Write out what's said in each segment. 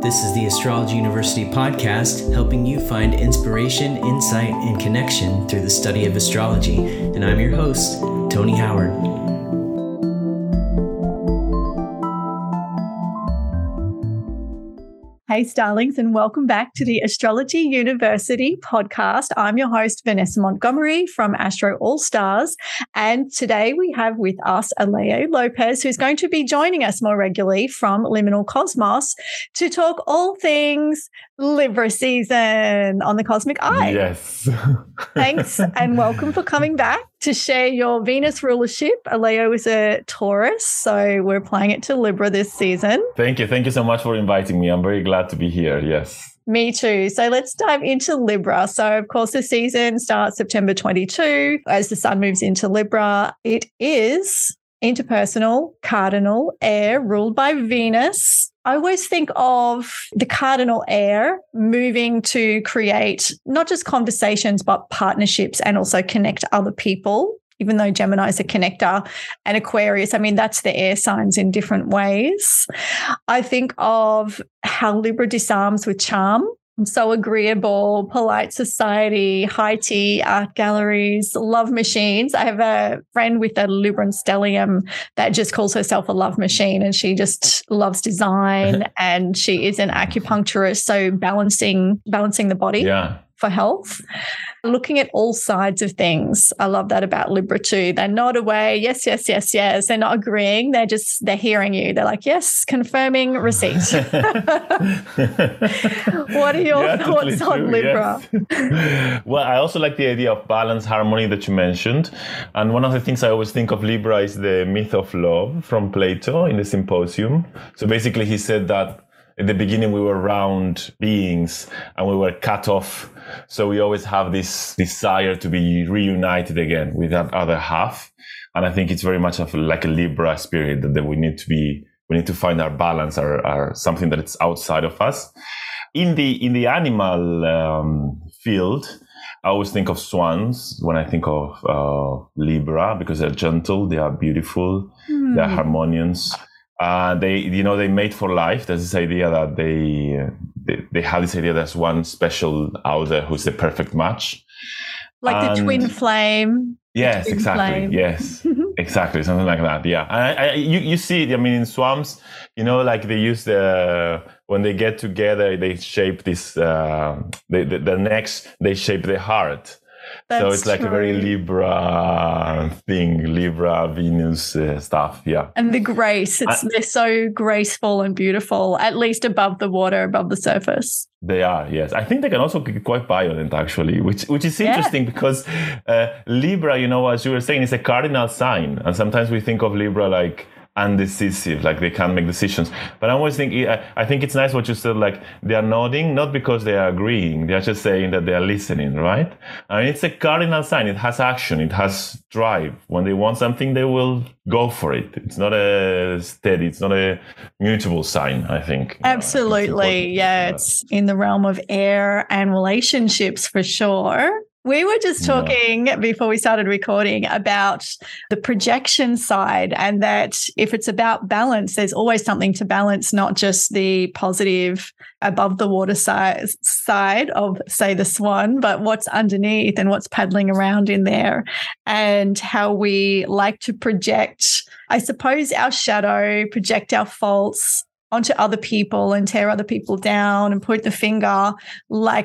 This is the Astrology University podcast, helping you find inspiration, insight, and connection through the study of astrology. And I'm your host, Tony Howard. Hey, Starlings, and welcome back to the Astrology University podcast. I'm your host, Vanessa Montgomery from Astro All Stars. And today we have with us Aleo Lopez, who's going to be joining us more regularly from Liminal Cosmos to talk all things Libra season on the Cosmic Eye. Yes. Thanks, and welcome for coming back to share your Venus rulership. Aleo is a Taurus, so we're applying it to Libra this season. Thank you. Thank you so much for inviting me. I'm very glad to be here. Yes. Me too. So let's dive into Libra. So, of course, the season starts September 22 as the sun moves into Libra. It is interpersonal, cardinal, air, ruled by Venus. I always think of the cardinal air moving to create not just conversations, but partnerships and also connect other people, even though Gemini is a connector, and Aquarius, I mean, that's the air signs in different ways. I think of how Libra disarms with charm. So agreeable, polite society, high tea, art galleries, love machines. I have a friend with a Libran stellium that just calls herself a love machine, and she just loves design and she is an acupuncturist. So balancing the body. For health, looking at all sides of things. I love that about Libra too. They nod away. Yes, yes, yes, yes. They're not agreeing. They're hearing you. They're like, yes, confirming receipt. What are your thoughts on Libra? Yes. Well, I also like the idea of balance, harmony that you mentioned. And one of the things I always think of Libra is the myth of love from Plato in the Symposium. So basically he said that in the beginning, we were round beings and we were cut off. So we always have this desire to be reunited again with that other half. And I think it's very much of like a Libra spirit that we need to find our balance, our something that it's outside of us. In the animal field, I always think of swans when I think of Libra, because they're gentle, they are beautiful, they're harmonious. They mate for life. There's this idea that they have this idea there's one special out there who's the perfect match. Like the twin flame. Yes, exactly. Flame. Yes, exactly. Something like that. Yeah. And you see it, I mean, in swamps, like they use when they get together, they shape this, the necks, they shape the heart. That's so it's like true. A very Libra thing, Libra, Venus stuff, yeah. And the grace, they're so graceful and beautiful, at least above the water, above the surface. They are, yes. I think they can also be quite violent, actually, which is interesting because Libra, as you were saying, is a cardinal sign. And sometimes we think of Libra like undecisive, like they can't make decisions. But I always think, I think it's nice what you said, like they are nodding, not because they are agreeing, they are just saying that they are listening, right? And it's a cardinal sign. It has action, it has drive. When they want something, they will go for it. It's not it's not a mutable sign, I think. Absolutely. It's in the realm of air and relationships for sure. We were just talking before we started recording about the projection side, and that if it's about balance, there's always something to balance, not just the positive above the water side of, say, the swan, but what's underneath and what's paddling around in there, and how we like to project, I suppose, our shadow, project our faults onto other people and tear other people down and point the finger like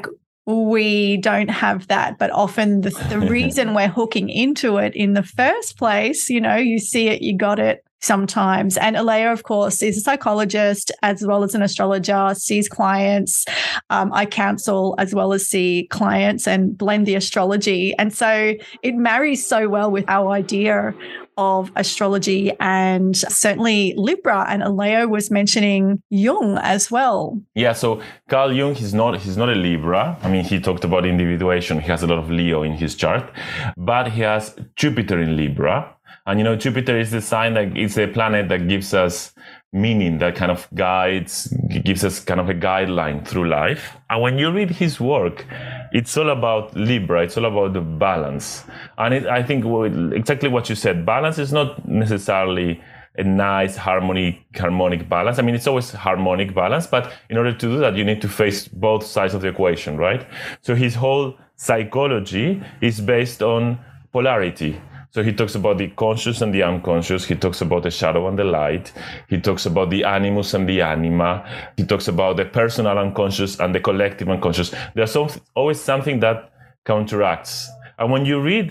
we don't have that. But often the reason we're hooking into it in the first place, you see it, you got it sometimes. And Aleo, of course, is a psychologist as well as an astrologer, sees clients. I counsel as well as see clients and blend the astrology. And so it marries so well with our idea of astrology, and certainly Libra. And Aleo was mentioning Jung as well. Yeah, so Carl Jung, he's not a Libra. I mean, he talked about individuation. He has a lot of Leo in his chart, but he has Jupiter in Libra. And Jupiter is the sign that it's a planet that gives us meaning, that kind of gives us kind of a guideline through life. And when you read his work, it's all about Libra. It's all about the balance. And I think exactly what you said, balance is not necessarily a nice harmonic balance. I mean, it's always harmonic balance, but in order to do that, you need to face both sides of the equation, right? So his whole psychology is based on polarity. So he talks about the conscious and the unconscious. He talks about the shadow and the light. He talks about the animus and the anima. He talks about the personal unconscious and the collective unconscious. There's always something that counteracts. And when you read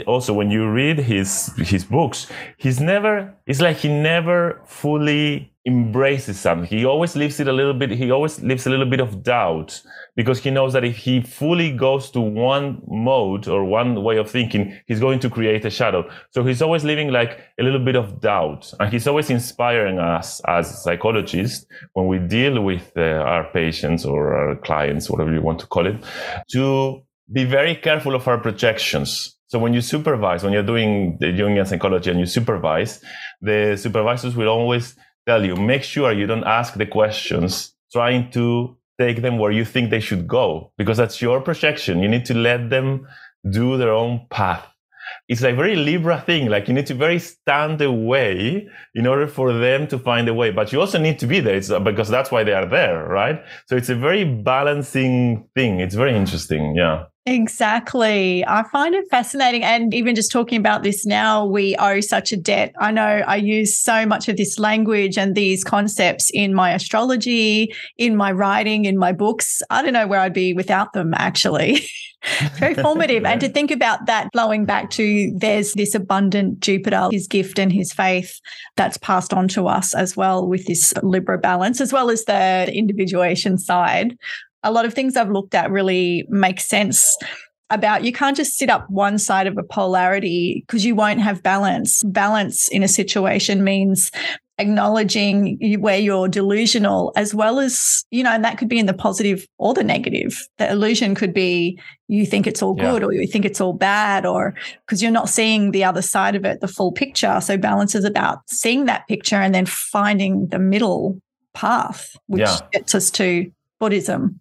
his books, it's like he never fully embraces something. He always leaves a little bit of doubt, because he knows that if he fully goes to one mode or one way of thinking, he's going to create a shadow. So he's always leaving like a little bit of doubt. And he's always inspiring us as psychologists when we deal with our patients or our clients, whatever you want to call it, to be very careful of our projections. So when you're doing the Jungian psychology and you supervise, the supervisors will always tell you, make sure you don't ask the questions trying to take them where you think they should go, because that's your projection. You need to let them do their own path. It's like very Libra thing. Like you need to very stand away in order for them to find a way. But you also need to be there because that's why they are there, right? So it's a very balancing thing. It's very interesting. Yeah. Exactly. I find it fascinating. And even just talking about this now, we owe such a debt. I know I use so much of this language and these concepts in my astrology, in my writing, in my books. I don't know where I'd be without them, actually. Very formative. Yeah. And to think about that, flowing back to there's this abundant Jupiter, his gift and his faith that's passed on to us as well with this Libra balance, as well as the individuation side. A lot of things I've looked at really make sense about you can't just sit up one side of a polarity because you won't have balance. Balance in a situation means acknowledging where you're delusional as well as, and that could be in the positive or the negative. The illusion could be you think it's all good or you think it's all bad, or because you're not seeing the other side of it, the full picture. So balance is about seeing that picture and then finding the middle path, which gets us to Buddhism.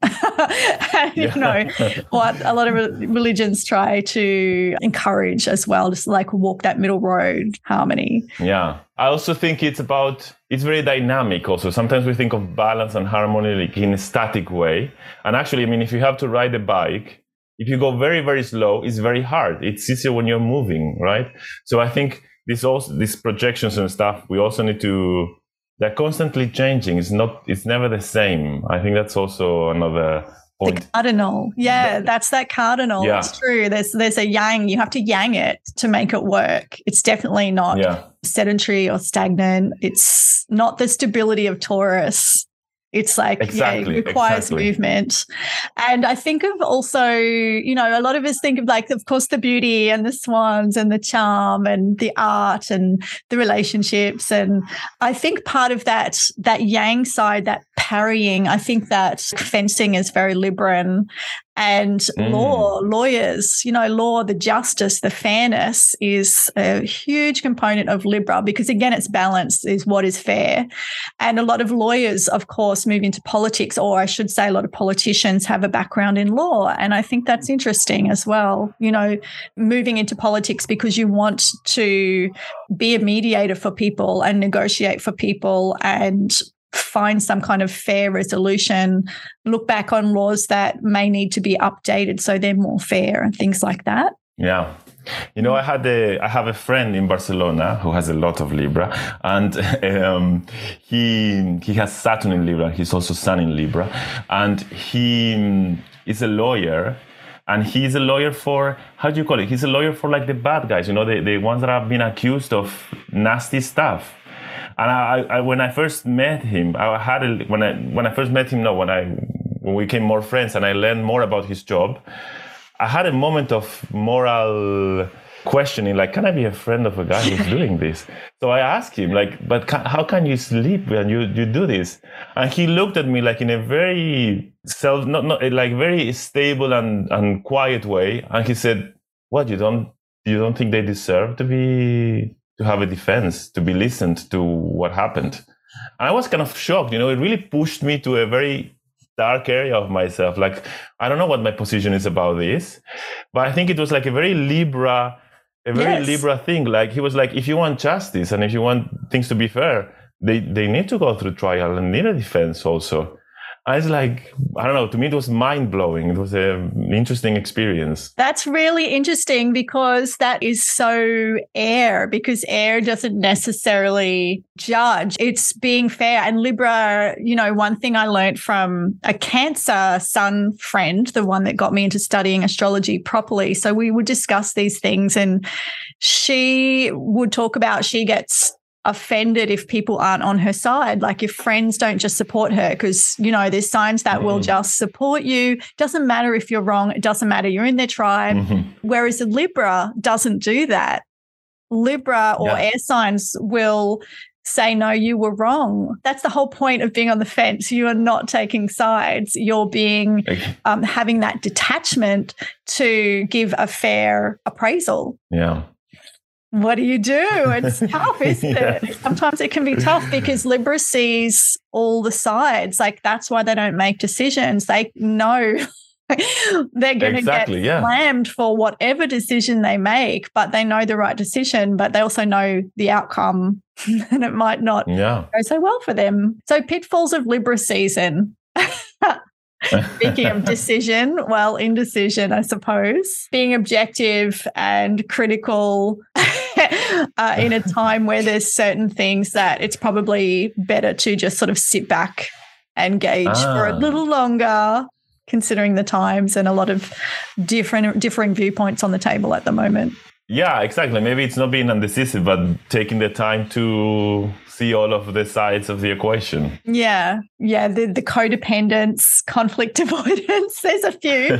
What a lot of religions try to encourage as well, just like walk that middle road, harmony. Yeah. I also think it's very dynamic also. Sometimes we think of balance and harmony like in a static way. And actually, I mean, if you have to ride a bike, if you go very, very slow, it's very hard. It's easier when you're moving, right? So I think these projections and stuff, we also need to, they're constantly changing. It's never the same. I think that's also another point. The cardinal. Yeah, that's that cardinal. Yeah. It's true. There's a yang. You have to yang it to make it work. It's definitely not sedentary or stagnant. It's not the stability of Taurus. It's like, it requires movement. And I think of also, a lot of us think of like, of course, the beauty and the swans and the charm and the art and the relationships. And I think part of that yang side, that parrying, I think that fencing is very Libran. And lawyers, law, the justice, the fairness is a huge component of Libra because, again, it's balance is what is fair. And a lot of lawyers, of course, move into politics, or I should say a lot of politicians have a background in law. And I think that's interesting as well, moving into politics because you want to be a mediator for people and negotiate for people and find some kind of fair resolution, look back on laws that may need to be updated so they're more fair and things like that. Yeah. I have a friend in Barcelona who has a lot of Libra, and he has Saturn in Libra. He's also Sun in Libra, and he is a lawyer. And he's a lawyer for, how do you call it? He's a lawyer for like the bad guys, the ones that have been accused of nasty stuff. And I when I first met him, when we became more friends and I learned more about his job, I had a moment of moral questioning, like, can I be a friend of a guy who's doing this? So I asked him, like, how can you sleep when you do this? And he looked at me like in a very very stable and quiet way, and he said, "What, you don't think they deserve to have a defense, to be listened to what happened?" And I was kind of shocked. It really pushed me to a very dark area of myself. Like, I don't know what my position is about this, but I think it was like a very Libra a very Libra thing. Like he was like, if you want justice and if you want things to be fair, they need to go through trial and need a defense also. I was like, I don't know, to me it was mind-blowing. It was an interesting experience. That's really interesting because that is so air, because air doesn't necessarily judge. It's being fair. And Libra, you know, one thing I learned from a Cancer sun friend, the one that got me into studying astrology properly. So we would discuss these things and she would talk about she gets offended if people aren't on her side, like if friends don't just support her, because, you know, there's signs that will just support you. Doesn't matter if you're wrong. It doesn't matter. You're in their tribe. Whereas a Libra doesn't do that. Libra or air signs will say, no, you were wrong. That's the whole point of being on the fence. You are not taking sides. You're being having that detachment to give a fair appraisal. Yeah. What do you do? It's tough, isn't it? Sometimes it can be tough because Libra sees all the sides. Like that's why they don't make decisions. They know they're going to get slammed for whatever decision they make, but they know the right decision, but they also know the outcome and it might not go so well for them. So pitfalls of Libra season. Speaking of decision, well, indecision, I suppose. Being objective and critical in a time where there's certain things that it's probably better to just sort of sit back and gauge for a little longer, considering the times and a lot of differing viewpoints on the table at the moment. Yeah, exactly. Maybe it's not being undecisive, but taking the time to see all of the sides of the equation. Yeah. The codependence, conflict avoidance. There's a few.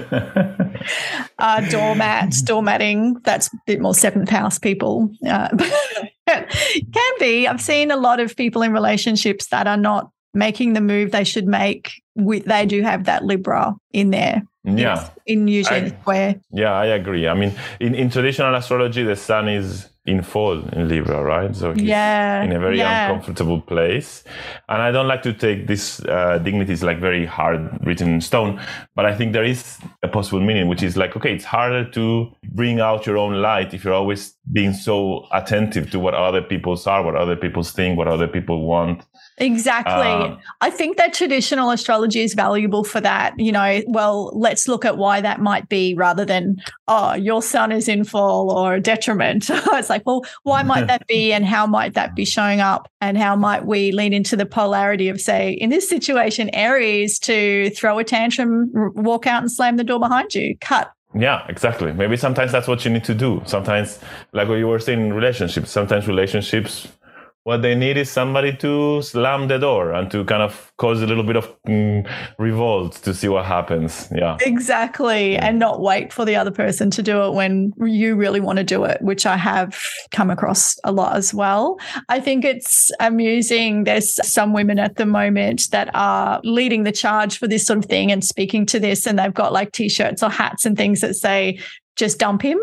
Doormatting. That's a bit more seventh house people. Can be. I've seen a lot of people in relationships that are not making the move they should make. They do have that Libra in there. Yeah. In Eugene Square. Yeah, I agree. I mean, in traditional astrology, the sun is in fall in Libra, right? So he's in a very uncomfortable place. And I don't like to take these dignities like very hard written in stone, but I think there is a possible meaning, which is like, okay, it's harder to bring out your own light if you're always being so attentive to what other people's are, what other people's think, what other people want. Exactly. I think that traditional astrology is valuable for that. You know, well, let's look at why that might be rather than, oh, your sun is in fall or detriment. It's like, well, why might that be and how might that be showing up and how might we lean into the polarity of, say, in this situation, Aries, to throw a tantrum, walk out and slam the door behind you, cut. Yeah, exactly. Maybe sometimes that's what you need to do. Sometimes, like what you were saying in relationships, sometimes relationships, what they need is somebody to slam the door and to kind of cause a little bit of revolt to see what happens. Yeah, exactly. And not wait for the other person to do it when you really want to do it, which I have come across a lot as well. I think it's amusing. There's some women at the moment that are leading the charge for this sort of thing and speaking to this, and they've got like T-shirts or hats and things that say, just dump him.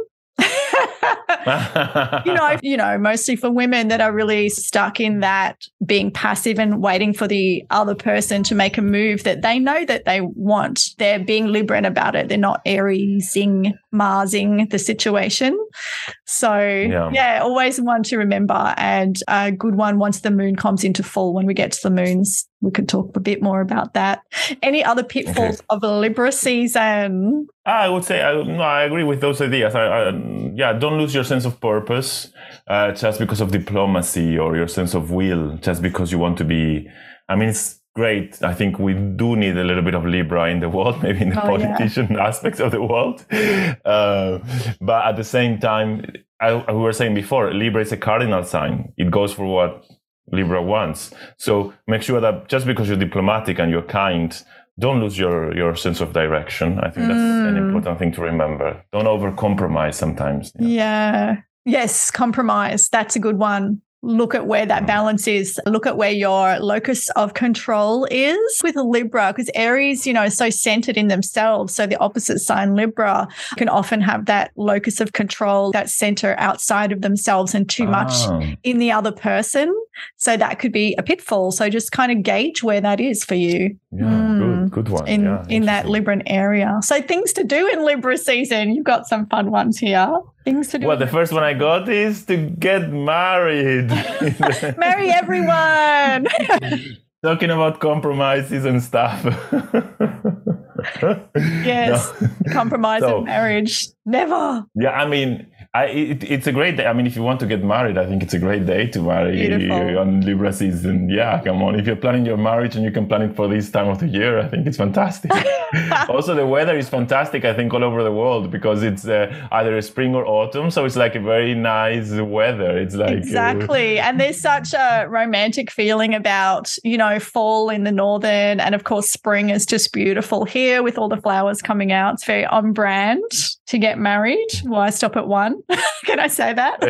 you know, mostly for women that are really stuck in that being passive and waiting for the other person to make a move that they know that they want. They're being Libran about it. They're not Ariesing, Marsing the situation. So, always one to remember, and a good one once the moon comes into full. When we get to the moons, we could talk a bit more about that. Any other pitfalls of a Libra season? I would say I agree with those ideas. Don't lose your sense of purpose just because of diplomacy, or your sense of will just because you want to be. I mean, it's great. I think we do need a little bit of Libra in the world, maybe in the politician aspects of the world. But at the same time, we were saying before, Libra is a cardinal sign. It goes for what Libra wants. So make sure that just because you're diplomatic and you're kind, don't lose your sense of direction. I think that's an important thing to remember. Don't over-compromise sometimes. Yeah. Yes, compromise. That's a good one. Look at where that balance is. Look at where your locus of control is with a Libra, because Aries, you know, is so centered in themselves. So the opposite sign, Libra, can often have that locus of control, that center outside of themselves and too much in the other person. So that could be a pitfall. So just kind of gauge where that is for you. Yeah, good one. In that Libran area. So things to do in Libra season. You've got some fun ones here. Things to do. Well, the first one I got is to get married. Marry everyone. Talking about compromises and stuff. Yes, compromise in marriage. Never. Yeah, I mean, it's a great day. I mean, if you want to get married, I think it's a great day to marry. Beautiful. On Libra season. Yeah, come on. If you're planning your marriage and you can plan it for this time of the year, I think it's fantastic. Also, the weather is fantastic, I think, all over the world because it's either spring or autumn. So it's like a very nice weather. It's like... Exactly. And there's such a romantic feeling about, fall in the northern. And of course, spring is just beautiful here with all the flowers coming out. It's very on brand to get married. Why stop at one? Can I say that?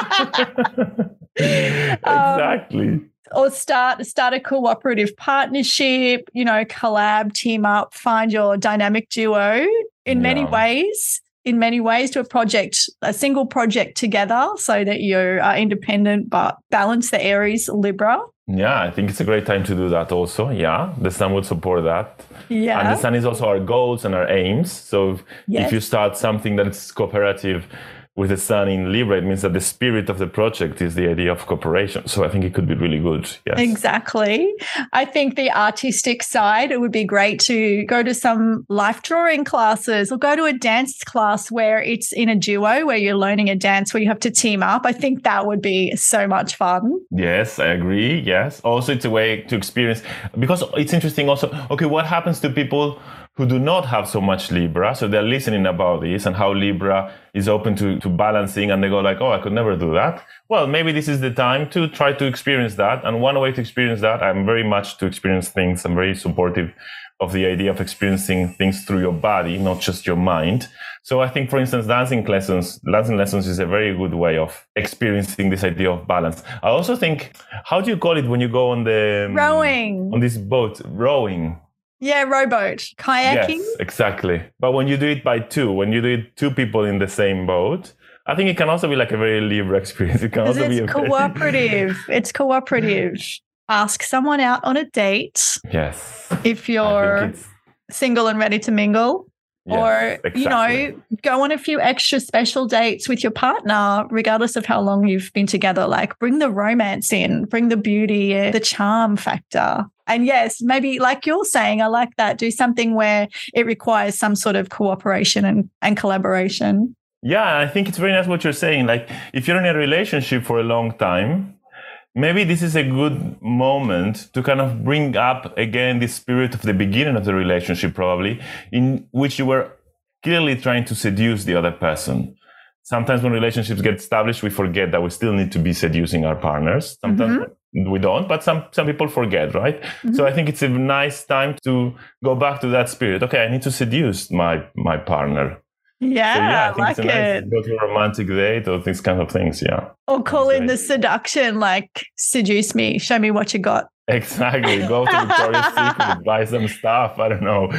Exactly. Or start a cooperative partnership, collab, team up, find your dynamic duo in many ways. In many ways, to a single project together so that you are independent but balance the Aries Libra. Yeah, I think it's a great time to do that also. Yeah, the sun would support that. Yeah. And the sun is also our goals and our aims. So if you start something that's cooperative with the sun in Libra, it means that the spirit of the project is the idea of cooperation. So I think it could be really good. Yes. Exactly. I think the artistic side, it would be great to go to some life drawing classes or go to a dance class where it's in a duo, where you're learning a dance where you have to team up. I think that would be so much fun. Yes, I agree. Yes. Also, it's a way to experience, because it's interesting also, okay, what happens to people who do not have so much Libra, so they're listening about this and how Libra is open to balancing, and they go like, oh, I could never do that. Well, maybe this is the time to try to experience that. And one way to experience that, I'm very much to experience things. I'm very supportive of the idea of experiencing things through your body, not just your mind. So I think, for instance, dancing lessons is a very good way of experiencing this idea of balance. I also think, how do you call it when you go on the... Rowing. On this boat, rowing. Yeah, rowboat, kayaking. Yes, exactly. But when you do it by two, when you do it two people in the same boat, I think it can also be like a very Libra experience. It can also be cooperative. It's cooperative. Ask someone out on a date. Yes. If you're single and ready to mingle. Yes, or, exactly. Go on a few extra special dates with your partner, regardless of how long you've been together. Like, bring the romance in, bring the beauty, the charm factor. And yes, maybe like you're saying, I like that. Do something where it requires some sort of cooperation and collaboration. Yeah, I think it's very nice what you're saying. Like, if you're in a relationship for a long time, maybe this is a good moment to kind of bring up again the spirit of the beginning of the relationship, probably, in which you were clearly trying to seduce the other person. Sometimes when relationships get established, we forget that we still need to be seducing our partners. Sometimes we don't, but some people forget, right? Mm-hmm. So I think it's a nice time to go back to that spirit. Okay, I need to seduce my partner. Yeah, so, I think it's nice to go to a romantic date or these kind of things, yeah. Or call in the seduction, like, seduce me, show me what you got. Exactly. Go to Victoria's Secret, buy some stuff. I don't know.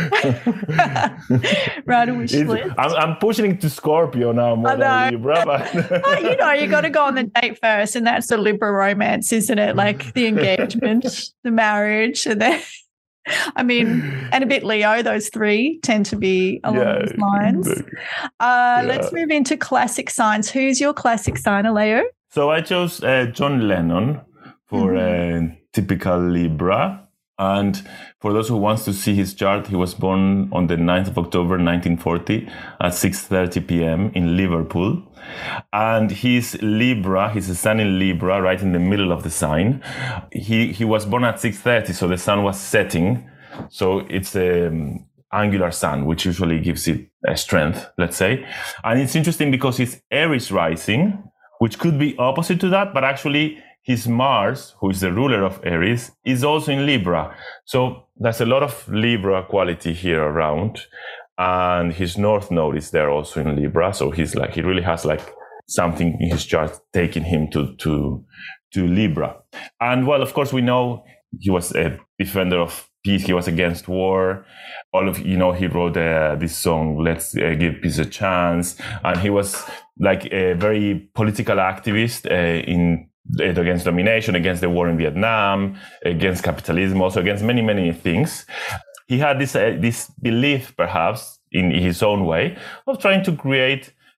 Right, a wish list. I'm pushing to Scorpio now more than Libra. But you got to go on the date first, and that's the Libra romance, isn't it? Like the engagement, the marriage, and then... and a bit Leo, those three tend to be along those lines. Let's move into classic signs. Who's your classic sign, Leo? So I chose John Lennon for typical Libra. And for those who wants to see his chart, he was born on the 9th of October, 1940 at 6:30 p.m. in Liverpool. And he's Libra, he's a sun in Libra, right in the middle of the sign. He was born at 6:30, so the sun was setting. So it's an angular sun, which usually gives it strength, let's say. And it's interesting because he's Aries rising, which could be opposite to that, but actually his Mars, who is the ruler of Aries, is also in Libra. So there's a lot of Libra quality here around. And his North Node is there also in Libra. So he really has like something in his chart taking him to Libra. And well, of course, we know he was a defender of peace. He was against war. He wrote this song, Let's Give Peace a Chance. And he was like a very political activist against domination, against the war in Vietnam, against capitalism, also against many, many things. He had this belief, perhaps, in his own way, of trying to create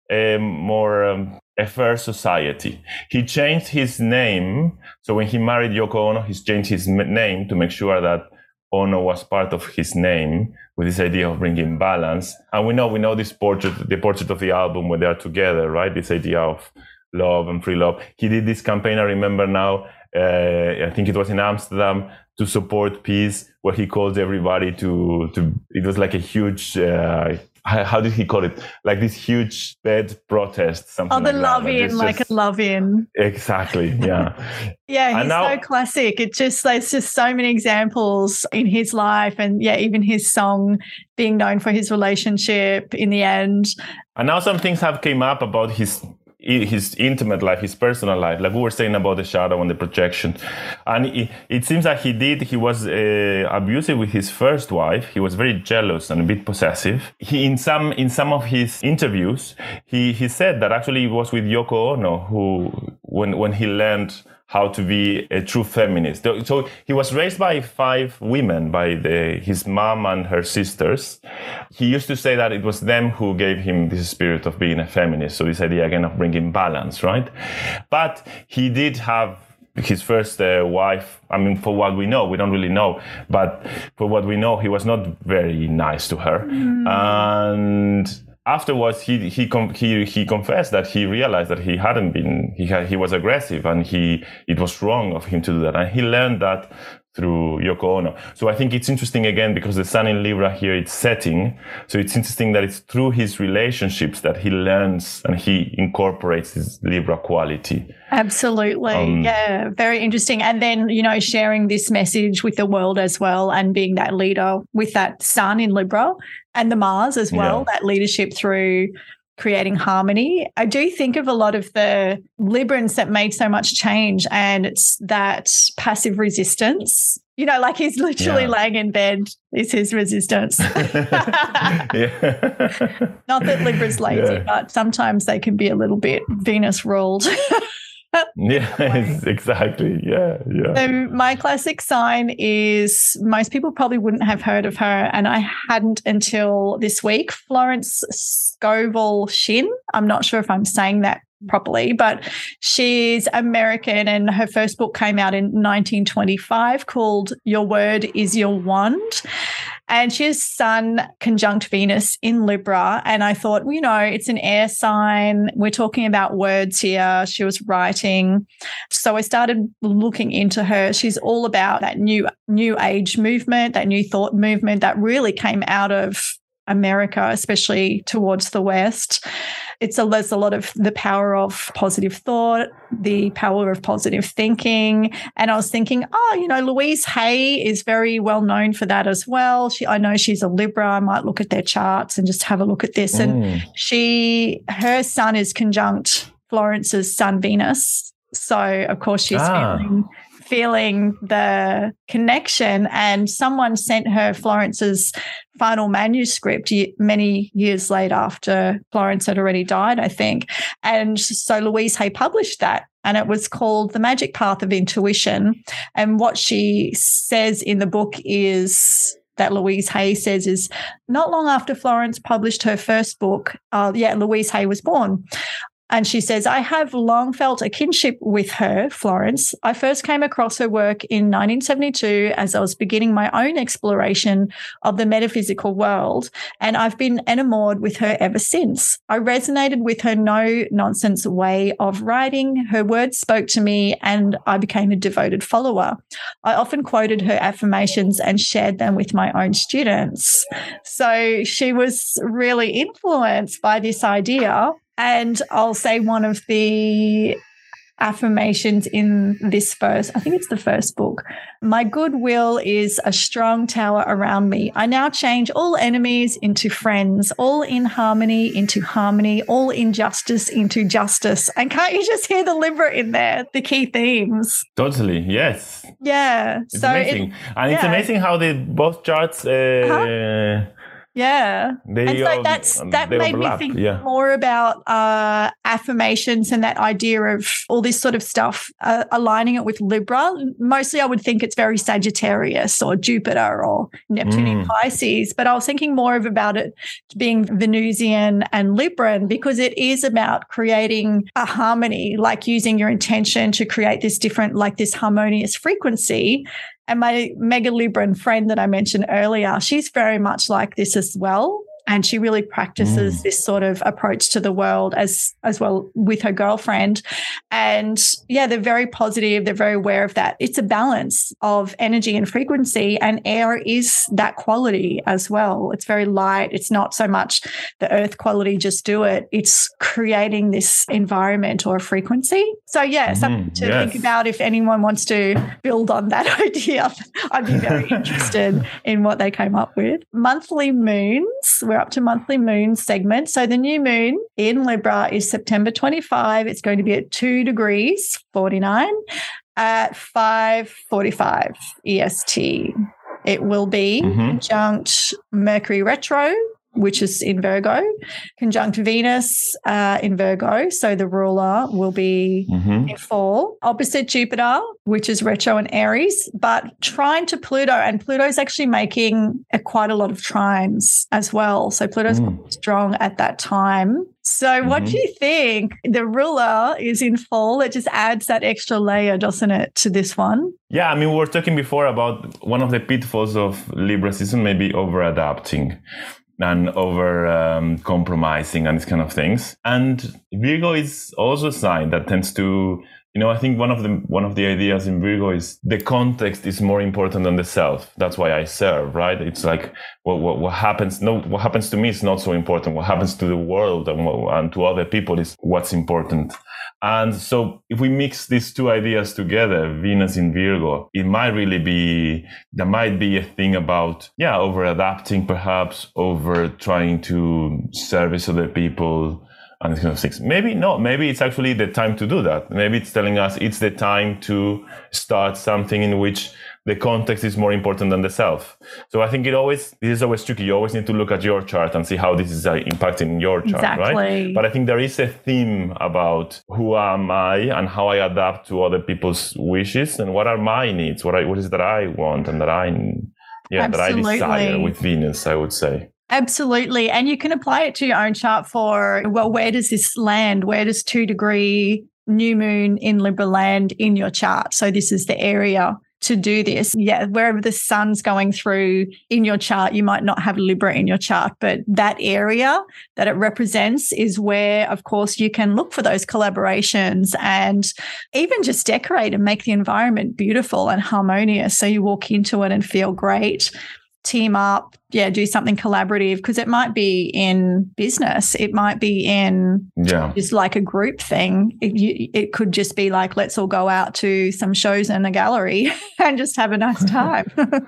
a fair society. He changed his name. So when he married Yoko Ono, he changed his name to make sure that Ono was part of his name, with this idea of bringing balance. And we know this portrait, the portrait of the album where they are together, right? This idea of love and free love. He did this campaign, I remember now, I think it was in Amsterdam, to support peace, where he called everybody to it was like a huge, how did he call it? Like this huge bed protest, something like that. Like a love-in. Exactly, yeah. Yeah, he's so classic. There's just so many examples in his life, and even his song being known for his relationship in the end. And now some things have came up about his intimate life, his personal life, like we were saying about the shadow and the projection. And it seems that he was abusive with his first wife. He was very jealous and a bit possessive. He in some of his interviews, he said that actually it was with Yoko Ono who, when he learned how to be a true feminist. So he was raised by 5 women, by his mom and her sisters. He used to say that it was them who gave him this spirit of being a feminist. So this idea again of bringing balance, right? But he did have his first wife. I mean, for what we know, we don't really know, but for what we know, he was not very nice to her. And afterwards, he confessed that he realized that he hadn't been, he was aggressive, and it was wrong of him to do that. And he learned that through Yoko Ono. So I think it's interesting again, because the sun in Libra here, it's setting. So it's interesting that it's through his relationships that he learns and he incorporates his Libra quality. Absolutely. Yeah, very interesting. And then, sharing this message with the world as well, and being that leader with that sun in Libra and the Mars as well, that leadership through creating harmony. I do think of a lot of the Librans that made so much change, and it's that passive resistance. Like he's literally laying in bed is his resistance. Not that Libra's lazy, but sometimes they can be a little bit Venus ruled. Yes, exactly. Yeah. So my classic sign is, most people probably wouldn't have heard of her, and I hadn't until this week, Florence Scovel Shinn. I'm not sure if I'm saying that properly, but she's American, and her first book came out in 1925 called Your Word is Your Wand. And she has Sun conjunct Venus in Libra. And I thought, it's an air sign. We're talking about words here. She was writing. So I started looking into her. She's all about that new age movement, that new thought movement that really came out of America, especially towards the West. There's a lot of the power of positive thought, the power of positive thinking. And I was thinking, Louise Hay is very well known for that as well. I know she's a Libra. I might look at their charts and just have a look at this. And her sun is conjunct Florence's sun Venus. So, of course, she's feeling the connection, and someone sent her Florence's final manuscript many years later, after Florence had already died, I think. And so Louise Hay published that, and it was called The Magic Path of Intuition. And what she says in the book is, that Louise Hay says, is not long after Florence published her first book, Louise Hay was born. And she says, I have long felt a kinship with her, Florence. I first came across her work in 1972 as I was beginning my own exploration of the metaphysical world, and I've been enamored with her ever since. I resonated with her no-nonsense way of writing. Her words spoke to me, and I became a devoted follower. I often quoted her affirmations and shared them with my own students. So she was really influenced by this idea. And I'll say one of the affirmations in this first, I think it's the first book. My goodwill is a strong tower around me. I now change all enemies into friends, all inharmony into harmony, all injustice into justice. And can't you just hear the Libra in there, the key themes? Totally, yes. Yeah. It's amazing. It's amazing how both charts Yeah. And so that made me think more about affirmations and that idea of all this sort of stuff, aligning it with Libra. Mostly I would think it's very Sagittarius or Jupiter or Neptune in Pisces, but I was thinking more about it being Venusian and Libran because it is about creating a harmony, like using your intention to create this different, like this harmonious frequency. And my Mega Libran friend that I mentioned earlier, she's very much like this as well. And she really practices this sort of approach to the world as well with her girlfriend. And yeah, they're very positive. They're very aware of that. It's a balance of energy and frequency, and air is that quality as well. It's very light. It's not so much the earth quality, just do it. It's creating this environment or frequency. So yeah, something to think about if anyone wants to build on that idea. I'd be very interested in what they came up with. Monthly moons. We're up to monthly moon segment. So the new moon in Libra is September 25. It's going to be at 2 degrees 49 at 5:45 EST. It will be conjunct Mercury retro, which is in Virgo, conjunct Venus in Virgo. So the ruler will be in fall, opposite Jupiter, which is retro in Aries, but trine to Pluto. And Pluto's actually making quite a lot of trines as well. So Pluto's quite strong at that time. So what do you think? The ruler is in fall. It just adds that extra layer, doesn't it, to this one? Yeah, I mean, we were talking before about one of the pitfalls of Libra season, maybe over-adapting and over compromising and these kind of things. And Virgo is also a sign that tends to, I think one of the ideas in Virgo is the context is more important than the self. That's why I serve, right? It's like what happens. No, what happens to me is not so important. What happens to the world and to other people is what's important. And so if we mix these two ideas together, Venus in Virgo, there might be a thing about, over adapting, perhaps over trying to service other people and these kind of things. Maybe not. Maybe it's actually the time to do that. Maybe it's telling us it's the time to start something in which the context is more important than the self. So I think this is always tricky. You always need to look at your chart and see how this is impacting your chart, right? But I think there is a theme about who am I and how I adapt to other people's wishes and what are my needs, what is it that I want and that I desire with Venus, I would say. Absolutely. And you can apply it to your own chart for, where does this land? Where does 2 degree new moon in Libra land in your chart? So this is the area to do this. Yeah, wherever the sun's going through in your chart, you might not have Libra in your chart, but that area that it represents is where, of course, you can look for those collaborations and even just decorate and make the environment beautiful and harmonious. So you walk into it and feel great. Team up, do something collaborative, because it might be in business, it might be in just like a group thing. It could just be like, let's all go out to some shows in a gallery and just have a nice time.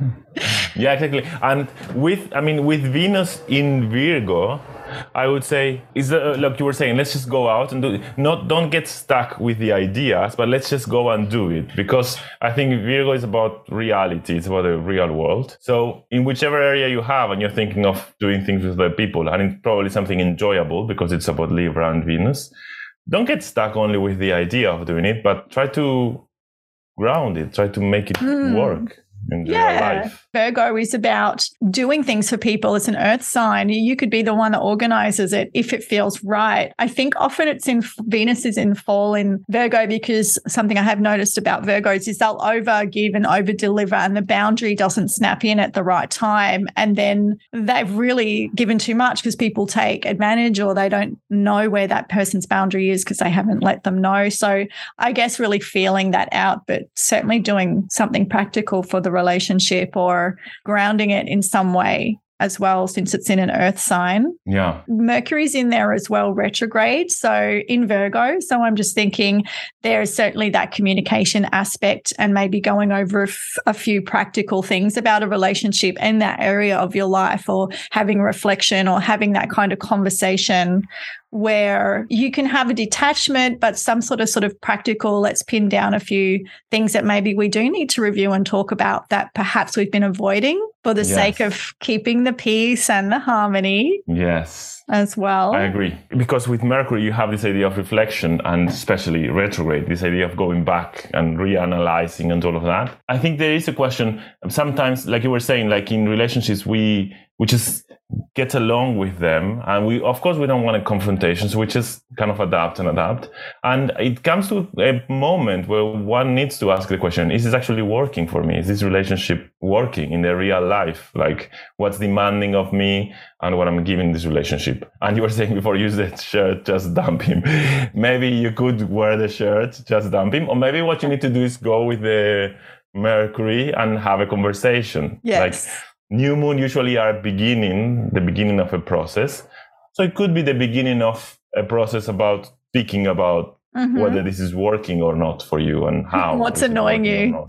Yeah, exactly. And with Venus in Virgo, I would say like you were saying, let's just go out and do it. Don't get stuck with the ideas, but let's just go and do it, because I think Virgo is about reality. It's about the real world. So in whichever area you have and you're thinking of doing things with other people, and it's probably something enjoyable because it's about Libra and Venus, don't get stuck only with the idea of doing it, but try to ground it, try to make it work in real life. Virgo is about doing things for people. It's an earth sign. You could be the one that organizes it if it feels right. I think often Venus is in fall in Virgo, because something I have noticed about Virgos is they'll over-give and over-deliver, and the boundary doesn't snap in at the right time. And then they've really given too much because people take advantage, or they don't know where that person's boundary is because they haven't let them know. So I guess really feeling that out, but certainly doing something practical for the relationship or grounding it in some way as well, since it's in an earth sign. Yeah. Mercury's in there as well, retrograde, so in Virgo. So I'm just thinking there's certainly that communication aspect, and maybe going over a few practical things about a relationship in that area of your life, or having reflection, or having that kind of conversation where you can have a detachment, but some sort of practical, let's pin down a few things that maybe we do need to review and talk about that perhaps we've been avoiding for the sake of keeping the peace and the harmony. Yes. As well. I agree. Because with Mercury, you have this idea of reflection and especially retrograde, this idea of going back and reanalyzing and all of that. I think there is a question sometimes, like you were saying, like in relationships, we just get along with them. And we, of course, we don't want a confrontation. So we just kind of adapt. And it comes to a moment where one needs to ask the question, is this actually working for me? Is this relationship working in the real life? Like what's demanding of me and what I'm giving this relationship? And you were saying before, use the shirt, just dump him. Maybe you could wear the shirt, just dump him. Or maybe what you need to do is go with the Mercury and have a conversation. Yes. Like, new moon usually are the beginning of a process. So it could be the beginning of a process about speaking about whether this is working or not for you and how. What's annoying you.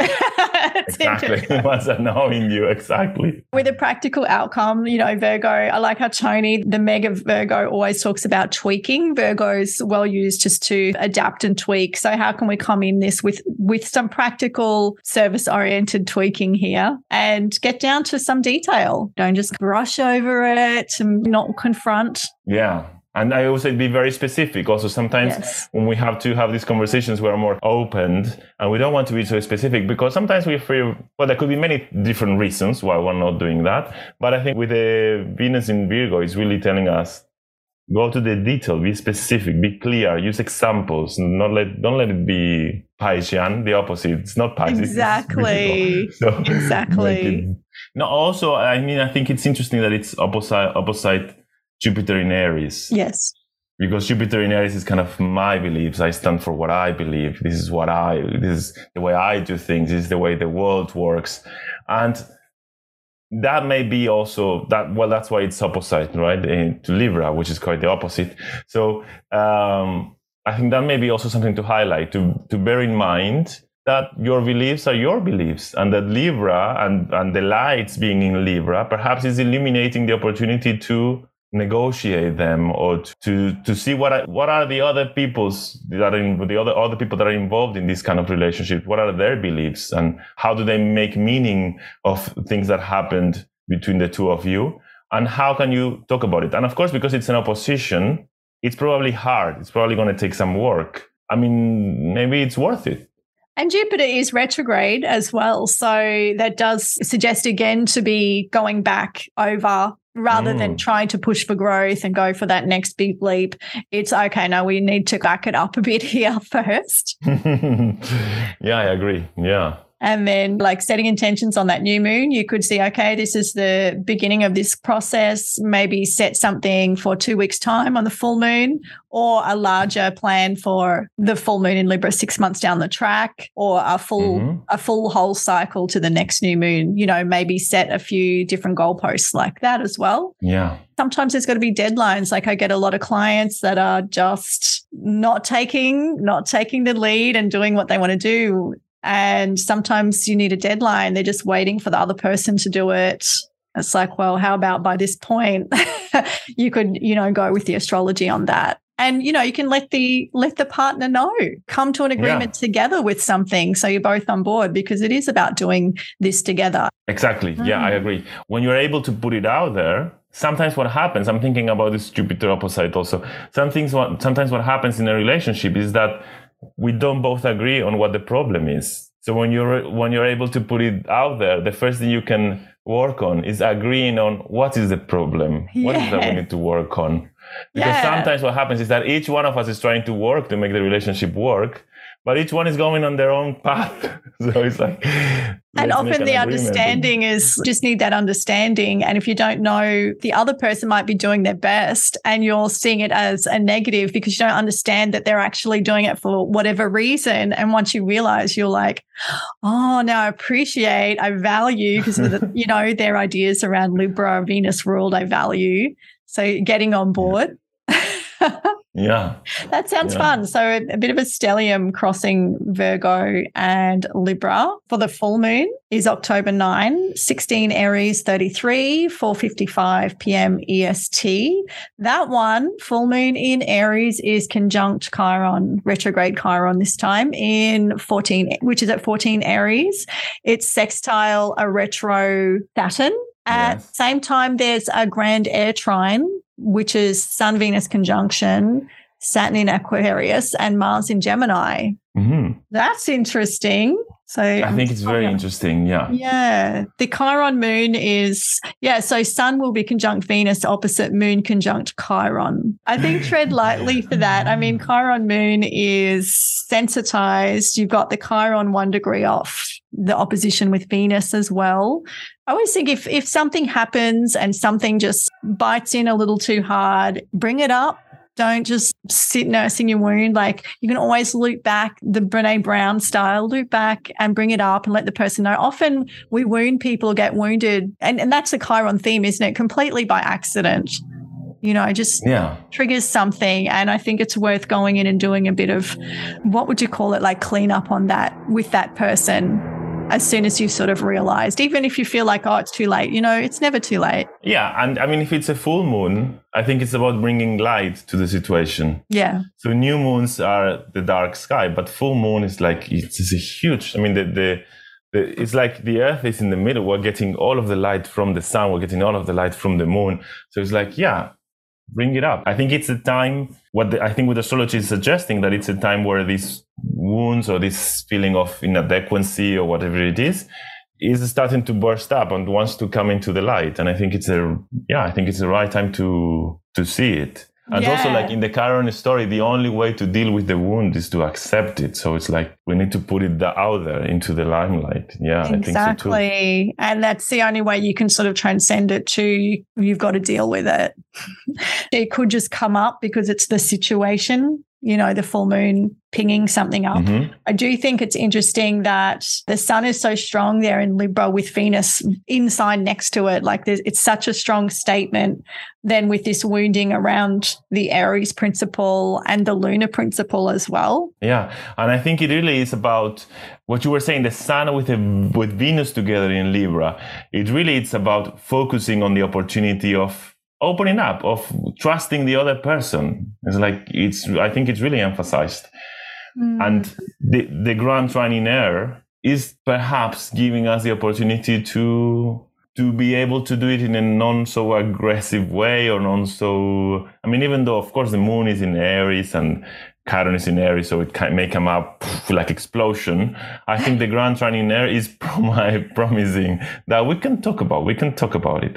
Exactly. What's annoying you. Exactly. With a practical outcome, Virgo, I like how Tony, the Meg of Virgo, always talks about tweaking. Virgo's well used just to adapt and tweak. So how can we come in this with some practical service-oriented tweaking here and get down to some detail? Don't just brush over it and not confront. Yeah. And I also be very specific. Also, sometimes when we have to have these conversations, we're more open and we don't want to be so specific because sometimes we feel, well, there could be many different reasons why we're not doing that. But I think with the Venus in Virgo, it's really telling us, go to the detail, be specific, be clear, use examples, don't let it be Piscean, the opposite. It's not Pisces. Exactly. Exactly. No, also, I mean, I think it's interesting that it's opposite Jupiter in Aries. Yes. Because Jupiter in Aries is kind of my beliefs. I stand for what I believe. This is the way I do things. This is the way the world works. And that may be also that's why it's opposite, right? To Libra, which is quite the opposite. So, I think that may be also something to highlight, to bear in mind that your beliefs are your beliefs, and that Libra and the lights being in Libra perhaps is illuminating the opportunity to negotiate them or to see what are the other people's that are the other people that are involved in this kind of relationship. What are their beliefs and how do they make meaning of things that happened between the two of you? And how can you talk about it? And of course, because it's an opposition, it's probably hard. It's probably going to take some work. I mean, maybe it's worth it. And Jupiter is retrograde as well. So that does suggest again to be going back over rather than trying to push for growth and go for that next big leap. It's okay, no, we need to back it up a bit here first. Yeah, I agree. Yeah. And then like setting intentions on that new moon, you could see, okay, this is the beginning of this process. Maybe set something for 2 weeks' time on the full moon, or a larger plan for the full moon in Libra 6 months down the track, or a full whole cycle to the next new moon. Maybe set a few different goalposts like that as well. Yeah. Sometimes there's got to be deadlines. Like I get a lot of clients that are just not taking the lead and doing what they want to do. And sometimes you need a deadline. They're just waiting for the other person to do it. It's like, well, how about by this point you could, go with the astrology on that. And, you can let the partner know, come to an agreement together with something so you're both on board, because it is about doing this together. Exactly. Yeah, I agree. When you're able to put it out there, sometimes what happens, I'm thinking about this Jupiter opposite also. Sometimes what happens in a relationship is that we don't both agree on what the problem is. So when you're able to put it out there, the first thing you can work on is agreeing on what is the problem. Yeah. What is that we need to work on? Because sometimes what happens is that each one of us is trying to work to make the relationship work, but each one is going on their own path. So it's like... And often the understanding is just need that understanding. And if you don't know, the other person might be doing their best and you're seeing it as a negative because you don't understand that they're actually doing it for whatever reason. And once you realize, you're like, oh, now I value because of the, their ideas around Libra, Venus ruled, I value. So getting on board. Yeah. That sounds fun. So a bit of a stellium crossing Virgo and Libra for the full moon is October 9, 16 Aries 33, 4:55 p.m. EST. That one, full moon in Aries, is conjunct Chiron, retrograde Chiron this time in 14, which is at 14 Aries. It's sextile a retro Saturn. At the same time, there's a grand air trine, which is Sun-Venus conjunction, Saturn in Aquarius, and Mars in Gemini. Mm-hmm. That's interesting. So I think it's very interesting. Yeah. Yeah. The Chiron moon is, so Sun will be conjunct Venus, opposite Moon conjunct Chiron. I think tread lightly for that. I mean, Chiron moon is sensitized. You've got the Chiron 1 degree off the opposition with Venus as well. I always think if something happens and something just bites in a little too hard, bring it up. Don't just sit nursing your wound. Like, you can always loop back, the Brene Brown style, loop back and bring it up and let the person know. Often we wound people, get wounded, and that's a Chiron theme, isn't it? Completely by accident. Just triggers something. And I think it's worth going in and doing a bit of, what would you call it, like clean up on that with that person as soon as you sort of realized, even if you feel like, it's too late, it's never too late. Yeah. And I mean, if it's a full moon, I think it's about bringing light to the situation. Yeah. So new moons are the dark sky, but full moon is like, it's a huge, I mean, it's like the earth is in the middle. We're getting all of the light from the sun. We're getting all of the light from the moon. So it's like, bring it up. I think it's a time, I think what astrology is suggesting, that it's a time where these wounds or this feeling of inadequacy or whatever it is starting to burst up and wants to come into the light. And I think it's the right time to see it. And also, like in the Chiron story, the only way to deal with the wound is to accept it. So it's like we need to put it out there into the limelight. Yeah, exactly. I think so too. And that's the only way you can sort of transcend it to, you've got to deal with it. It could just come up because it's the situation, the full moon pinging something up. Mm-hmm. I do think it's interesting that the sun is so strong there in Libra with Venus inside next to it. Like, it's such a strong statement then with this wounding around the Aries principle and the lunar principle as well. Yeah. And I think it really is about what you were saying, the sun with Venus together in Libra. It's about focusing on the opportunity of opening up, of trusting the other person. It's like, I think it's really emphasized. And the Grand Trine in Air is perhaps giving us the opportunity to be able to do it in a non so aggressive way, or even though of course the moon is in Aries and Chiron is in Aries, so it may come up like explosion. I think the Grand Trine in Air is promising that we can talk about it.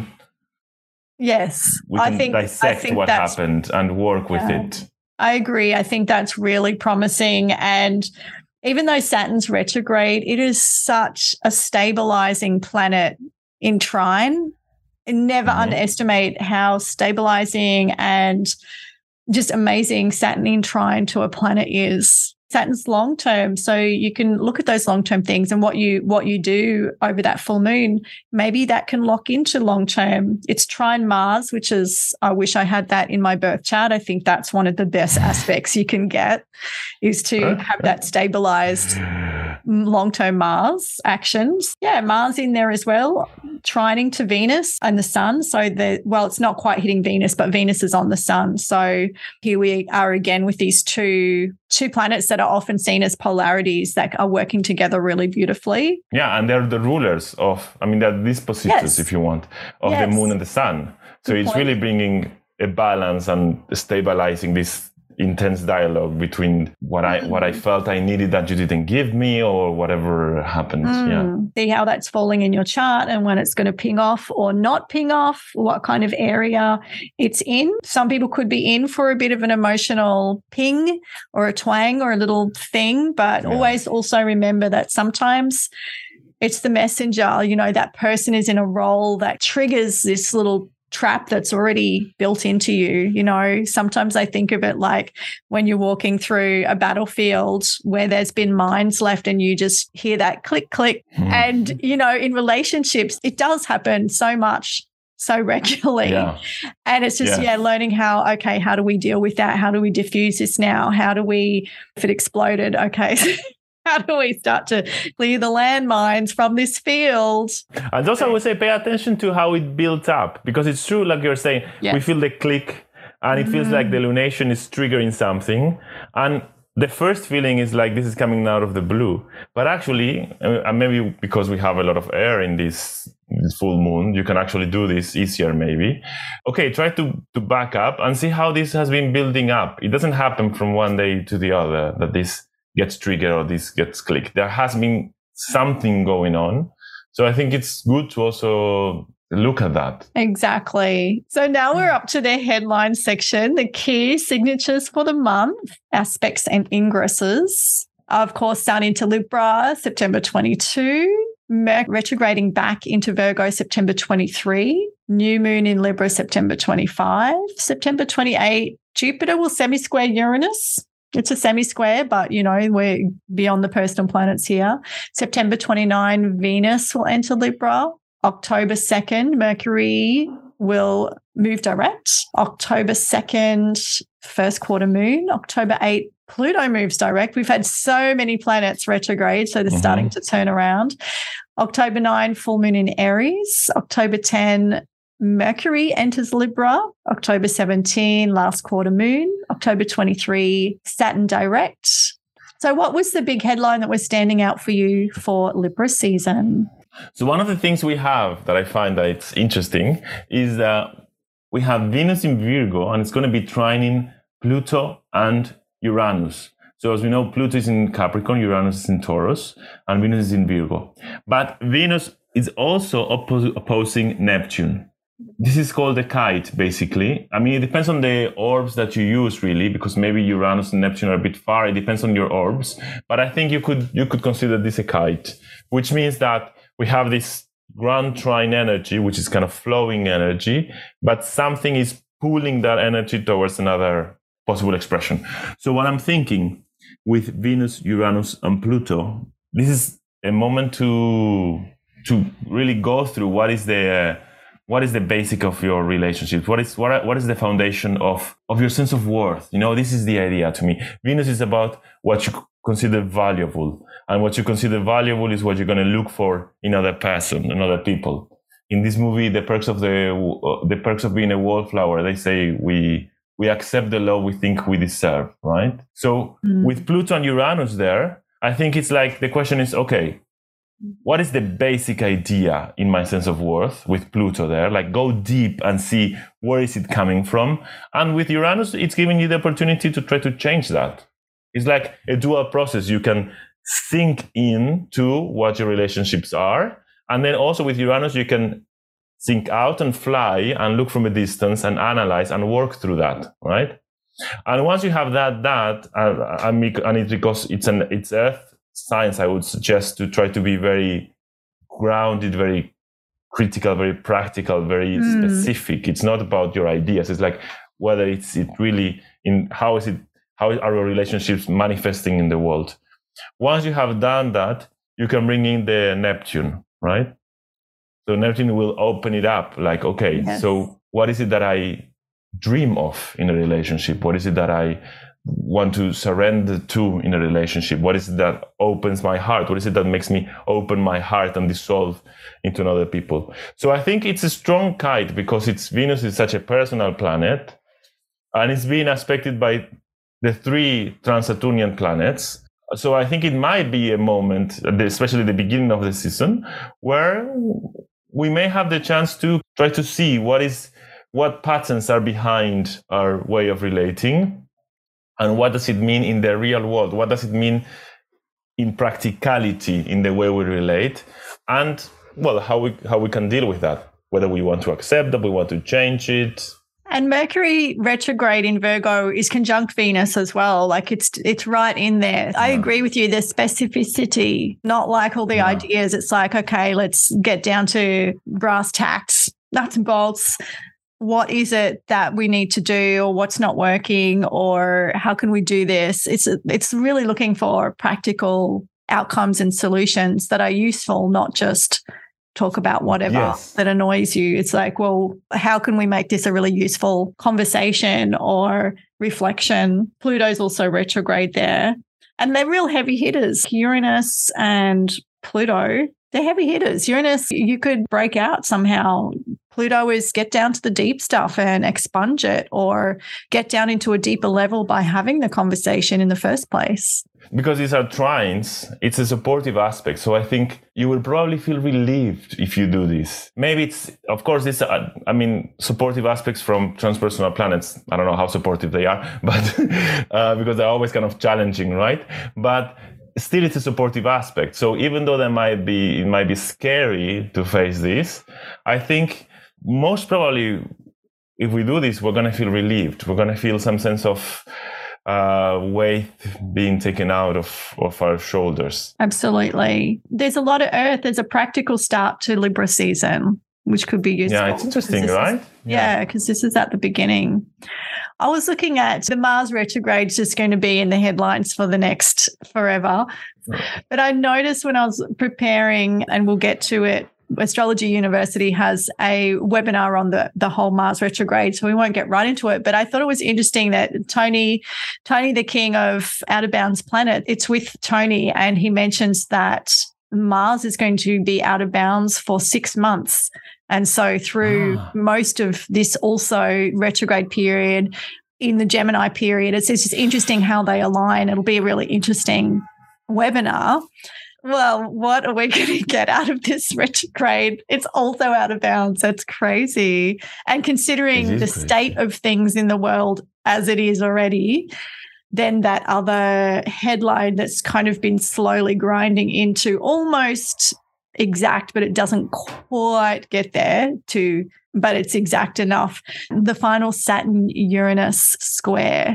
Yes, we can dissect what happened and work with it. I agree. I think that's really promising. And even though Saturn's retrograde, it is such a stabilizing planet in trine. And never underestimate how stabilizing and just amazing Saturn in trine to a planet is. Saturn's long term, so you can look at those long term things and what you do over that full moon. Maybe that can lock into long term. It's trine Mars, which is, I wish I had that in my birth chart. I think that's one of the best aspects you can get, is to have that stabilized long term Mars actions. Yeah, Mars in there as well, trining to Venus and the sun. So it's not quite hitting Venus, but Venus is on the sun. So here we are again with these two planets that are often seen as polarities that are working together really beautifully. Yeah, and they're the rulers they're dispositors, if you want, of the moon and the sun. So it's really bringing a balance and stabilizing this intense dialogue between what I felt I needed that you didn't give me, or whatever happened. Yeah. See how that's falling in your chart and when it's going to ping off or not ping off, what kind of area it's in. Some people could be in for a bit of an emotional ping or a twang or a little thing, but always also remember that sometimes it's the messenger, that person is in a role that triggers this little trap that's already built into you. Sometimes I think of it like when you're walking through a battlefield where there's been mines left and you just hear that click, click. And, in relationships, it does happen so much. so regularly. Yeah. And it's just, learning how do we deal with that? How do we diffuse this now? How do we, if it exploded, how do we start to clear the landmines from this field? And also I would say pay attention to how it builds up, because it's true, like you're saying, we feel the click and it feels like the lunation is triggering something. And the first feeling is like this is coming out of the blue. But actually, maybe because we have a lot of air in this full moon, you can actually do this easier maybe. Okay, try to back up and see how this has been building up. It doesn't happen from one day to the other that this gets triggered or this gets clicked. There has been something going on. So I think it's good to also look at that. Exactly. So now we're up to the headline section, the key signatures for the month, aspects and ingresses. Of course, Sun into Libra, September 22. Mercury retrograding back into Virgo, September 23. New moon in Libra, September 25. September 28, Jupiter will semi-square Uranus. It's a semi-square, but, we're beyond the personal planets here. September 29, Venus will enter Libra. October 2nd, Mercury will move direct. October 2nd, first quarter moon. October 8th, Pluto moves direct. We've had so many planets retrograde, so they're starting to turn around. October 9, full moon in Aries. October 10, Mercury enters Libra. October 17, last quarter moon. October 23, Saturn direct. So what was the big headline that was standing out for you for Libra season? So one of the things we have that I find that it's interesting is that we have Venus in Virgo, and it's going to be trining Pluto and Uranus. So as we know, Pluto is in Capricorn, Uranus is in Taurus, and Venus is in Virgo. But Venus is also opposing Neptune. This is called a kite, basically. I mean, it depends on the orbs that you use, really, because maybe Uranus and Neptune are a bit far. It depends on your orbs. But I think you could consider this a kite, which means that we have this grand trine energy, which is kind of flowing energy, but something is pulling that energy towards another possible expression. So what I'm thinking with Venus, Uranus, and Pluto, this is a moment to really go through what is the basic of your relationships? What is the foundation of your sense of worth? This is the idea to me. Venus is about what you consider valuable. And what you consider valuable is what you're going to look for in other person, in other people. In this movie, the perks of being a wallflower, they say we accept the love we think we deserve, right? So with Pluto and Uranus there, I think it's like the question is, okay, what is the basic idea in my sense of worth with Pluto there? Like go deep and see where is it coming from. And with Uranus, it's giving you the opportunity to try to change that. It's like a dual process. You can sink into what your relationships are. And then also with Uranus, you can sink out and fly and look from a distance and analyze and work through that, right? And once you have that, and it's because it's Earth science, I would suggest to try to be very grounded, very critical, very practical, very specific. It's not about your ideas. It's like whether it really in how are your relationships manifesting in the world. Once you have done that, you can bring in the Neptune, right? So Neptune will open it up. Like, okay, so what is it that I dream of in a relationship? What is it that I want to surrender to in a relationship? What is it that opens my heart? What is it that makes me open my heart and dissolve into another people? So I think it's a strong kite because Venus is such a personal planet, and it's being aspected by the 3 trans-Saturnian planets. So I think it might be a moment, especially the beginning of the season, where we may have the chance to try to see what patterns are behind our way of relating, and what does it mean in the real world? What does it mean in practicality in the way we relate? And how we can deal with that, whether we want to accept that, we want to change it. And Mercury retrograde in Virgo is conjunct Venus as well. Like it's right in there. I agree with you. The specificity, not like all the ideas. It's like, okay, let's get down to brass tacks, nuts and bolts. What is it that we need to do, or what's not working, or how can we do this? It's really looking for practical outcomes and solutions that are useful, not just talk about whatever that annoys you. It's like, well, how can we make this a really useful conversation or reflection? Pluto's also retrograde there. And they're real heavy hitters. Uranus and Pluto, they're heavy hitters. Uranus, you could break out somehow. Pluto is get down to the deep stuff and expunge it, or get down into a deeper level by having the conversation in the first place. Because these are trines, it's a supportive aspect. So I think you will probably feel relieved if you do this. Maybe it's, of course, this, supportive aspects from transpersonal planets. I don't know how supportive they are, but because they're always kind of challenging, right? But still, it's a supportive aspect. So even though it might be scary to face this, I think most probably if we do this, we're going to feel relieved. We're going to feel some sense of weight being taken out of our shoulders. Absolutely. There's a lot of Earth. There's a practical start to Libra season, which could be useful. Yeah, it's interesting, right? Yeah, because this is at the beginning. I was looking at the Mars retrograde is just going to be in the headlines for the next forever. But I noticed when I was preparing, and we'll get to it, Astrology University has a webinar on the whole Mars retrograde, so we won't get right into it. But I thought it was interesting that Tony, the king of Out of Bounds Planet, it's with Tony, and he mentions that Mars is going to be out of bounds for 6 months. And so through most of this also retrograde period, in the Gemini period, it's just interesting how they align. It'll be a really interesting webinar. Well, what are we going to get out of this retrograde? It's also out of bounds. That's crazy. And considering the state of things in the world as it is already, then that other headline that's kind of been slowly grinding into almost exact, but it doesn't quite get there but it's exact enough. The final Saturn-Uranus square.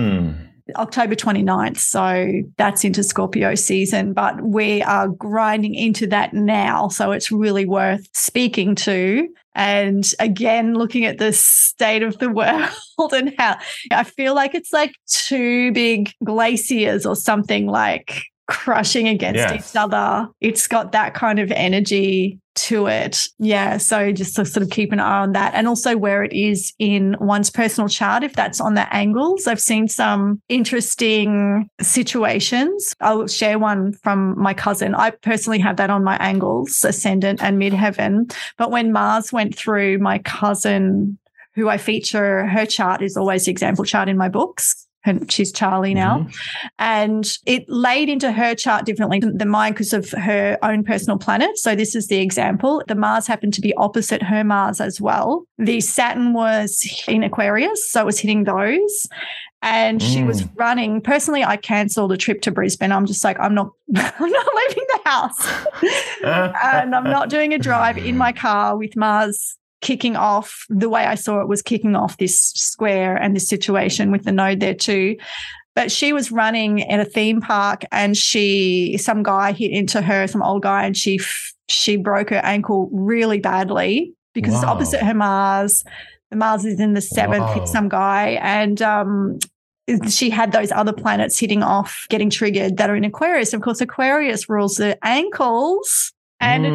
October 29th. So that's into Scorpio season, but we are grinding into that now. So it's really worth speaking to. And again, looking at the state of the world and how I feel like it's like two big glaciers or something, like crushing against each other. It's got that kind of energy to it. Yeah. So just to sort of keep an eye on that, and also where it is in one's personal chart, if that's on the angles. I've seen some interesting situations. I'll share one from my cousin. I personally have that on my angles, ascendant and midheaven. But when Mars went through my cousin, who I feature, her chart is always the example chart in my books. And she's Charlie now. And it laid into her chart differently than mine because of her own personal planet. So this is the example. The Mars happened to be opposite her Mars as well. The Saturn was in Aquarius, so it was hitting those. And she was running. Personally, I cancelled a trip to Brisbane. I'm just like, I'm not leaving the house. And I'm not doing a drive in my car with Mars kicking off the way I saw it was kicking off this square and this situation with the node there too. But she was running at a theme park, and some guy hit into her, some old guy, and she broke her ankle really badly because it's opposite her Mars. The Mars is in the 7th, hit some guy, and she had those other planets hitting off, getting triggered that are in Aquarius. Of course, Aquarius rules the ankles. And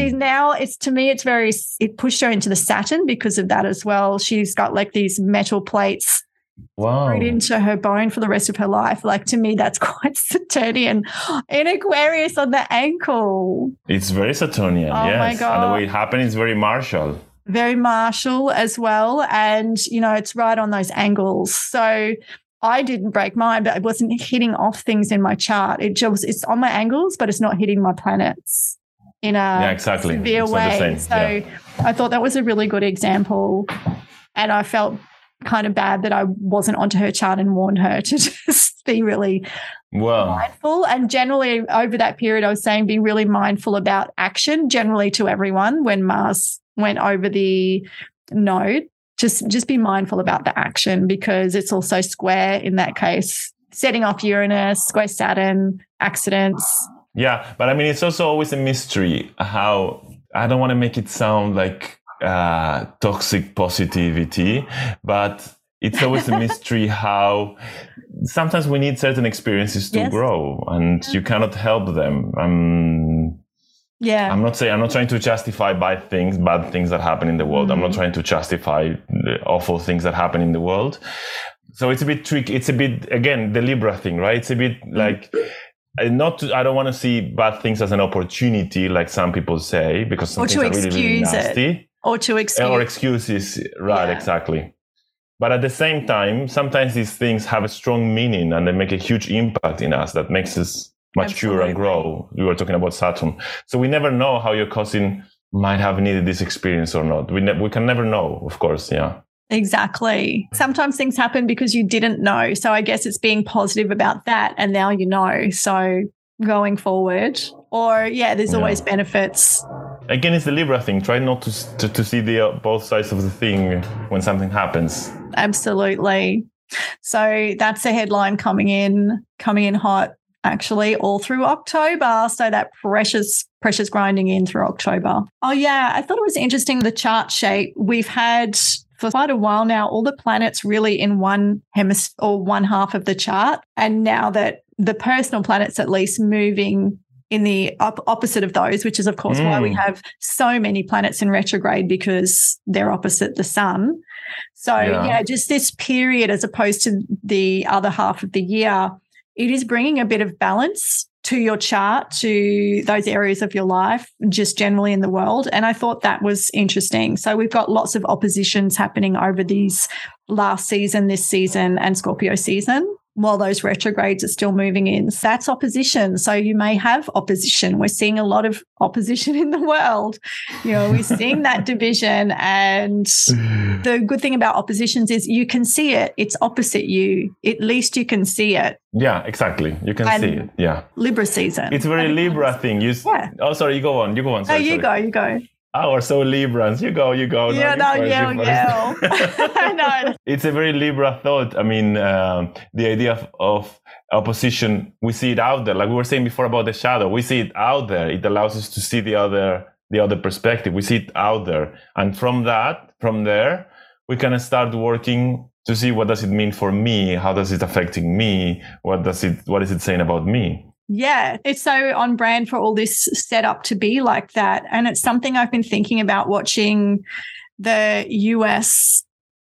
it pushed her into the Saturn because of that as well. She's got like these metal plates right into her bone for the rest of her life. Like, to me, that's quite Saturnian. In Aquarius on the ankle. It's very Saturnian, yes. My God. And the way it happened is very martial. Very martial as well. And, it's right on those angles. So I didn't break mine, but it wasn't hitting off things in my chart. It's on my angles, but it's not hitting my planets in a severe way. So I thought that was a really good example, and I felt kind of bad that I wasn't onto her chart and warned her to just be really mindful. And generally over that period, I was saying be really mindful about action, generally to everyone when Mars went over the node. Just be mindful about the action, because it's also square in that case, setting off Uranus, square Saturn, accidents. Yeah, but I mean, it's also always a mystery how, I don't want to make it sound like toxic positivity, but it's always a mystery how sometimes we need certain experiences to grow, and you cannot help them. Yeah. I'm not trying to justify bad things that happen in the world. I'm not trying to justify the awful things that happen in the world. So it's a bit tricky. It's a bit, again, the Libra thing, right? It's a bit like, I don't want to see bad things as an opportunity, like some people say, because some things are really, really nasty. Or to excuse. Or excuses, right, exactly. But at the same time, sometimes these things have a strong meaning and they make a huge impact in us that makes us mature and grow. We were talking about Saturn. So we never know how your cousin might have needed this experience or not. We can never know, of course, yeah. Exactly. Sometimes things happen because you didn't know. So I guess it's being positive about that. And now you know. So going forward, or there's always benefits. Again, it's the Libra thing. Try not to see the both sides of the thing when something happens. Absolutely. So that's a headline coming in hot, actually, all through October. So that pressure's grinding in through October. Oh, yeah. I thought it was interesting, the chart shape. We've had for quite a while now all the planets really in one hemisphere or one half of the chart. And now that the personal planets at least moving in the opposite of those, which is, of course, why we have so many planets in retrograde, because they're opposite the sun. So, just this period as opposed to the other half of the year, it is bringing a bit of balance to your chart, to those areas of your life, just generally in the world. And I thought that was interesting. So we've got lots of oppositions happening over these last season, this season, and Scorpio season, while those retrogrades are still moving in. So that's opposition. So you may have opposition. We're seeing a lot of opposition in the world. We're seeing that division. And the good thing about oppositions is you can see it. It's opposite you. At least you can see it. Yeah, exactly. You can see it. Yeah. Libra season. It's very Libra thing. Oh, sorry. You go on. Sorry, you go. Oh, we're so Librans. You go. Yeah, yell. I know. It's a very Libra thought. I mean, the idea of opposition, we see it out there. Like we were saying before about the shadow, we see it out there. It allows us to see the other perspective. We see it out there. And from there, we can start working to see what does it mean for me? How does it affecting me? What is it saying about me? Yeah, it's so on brand for all this set up to be like that. And it's something I've been thinking about watching the US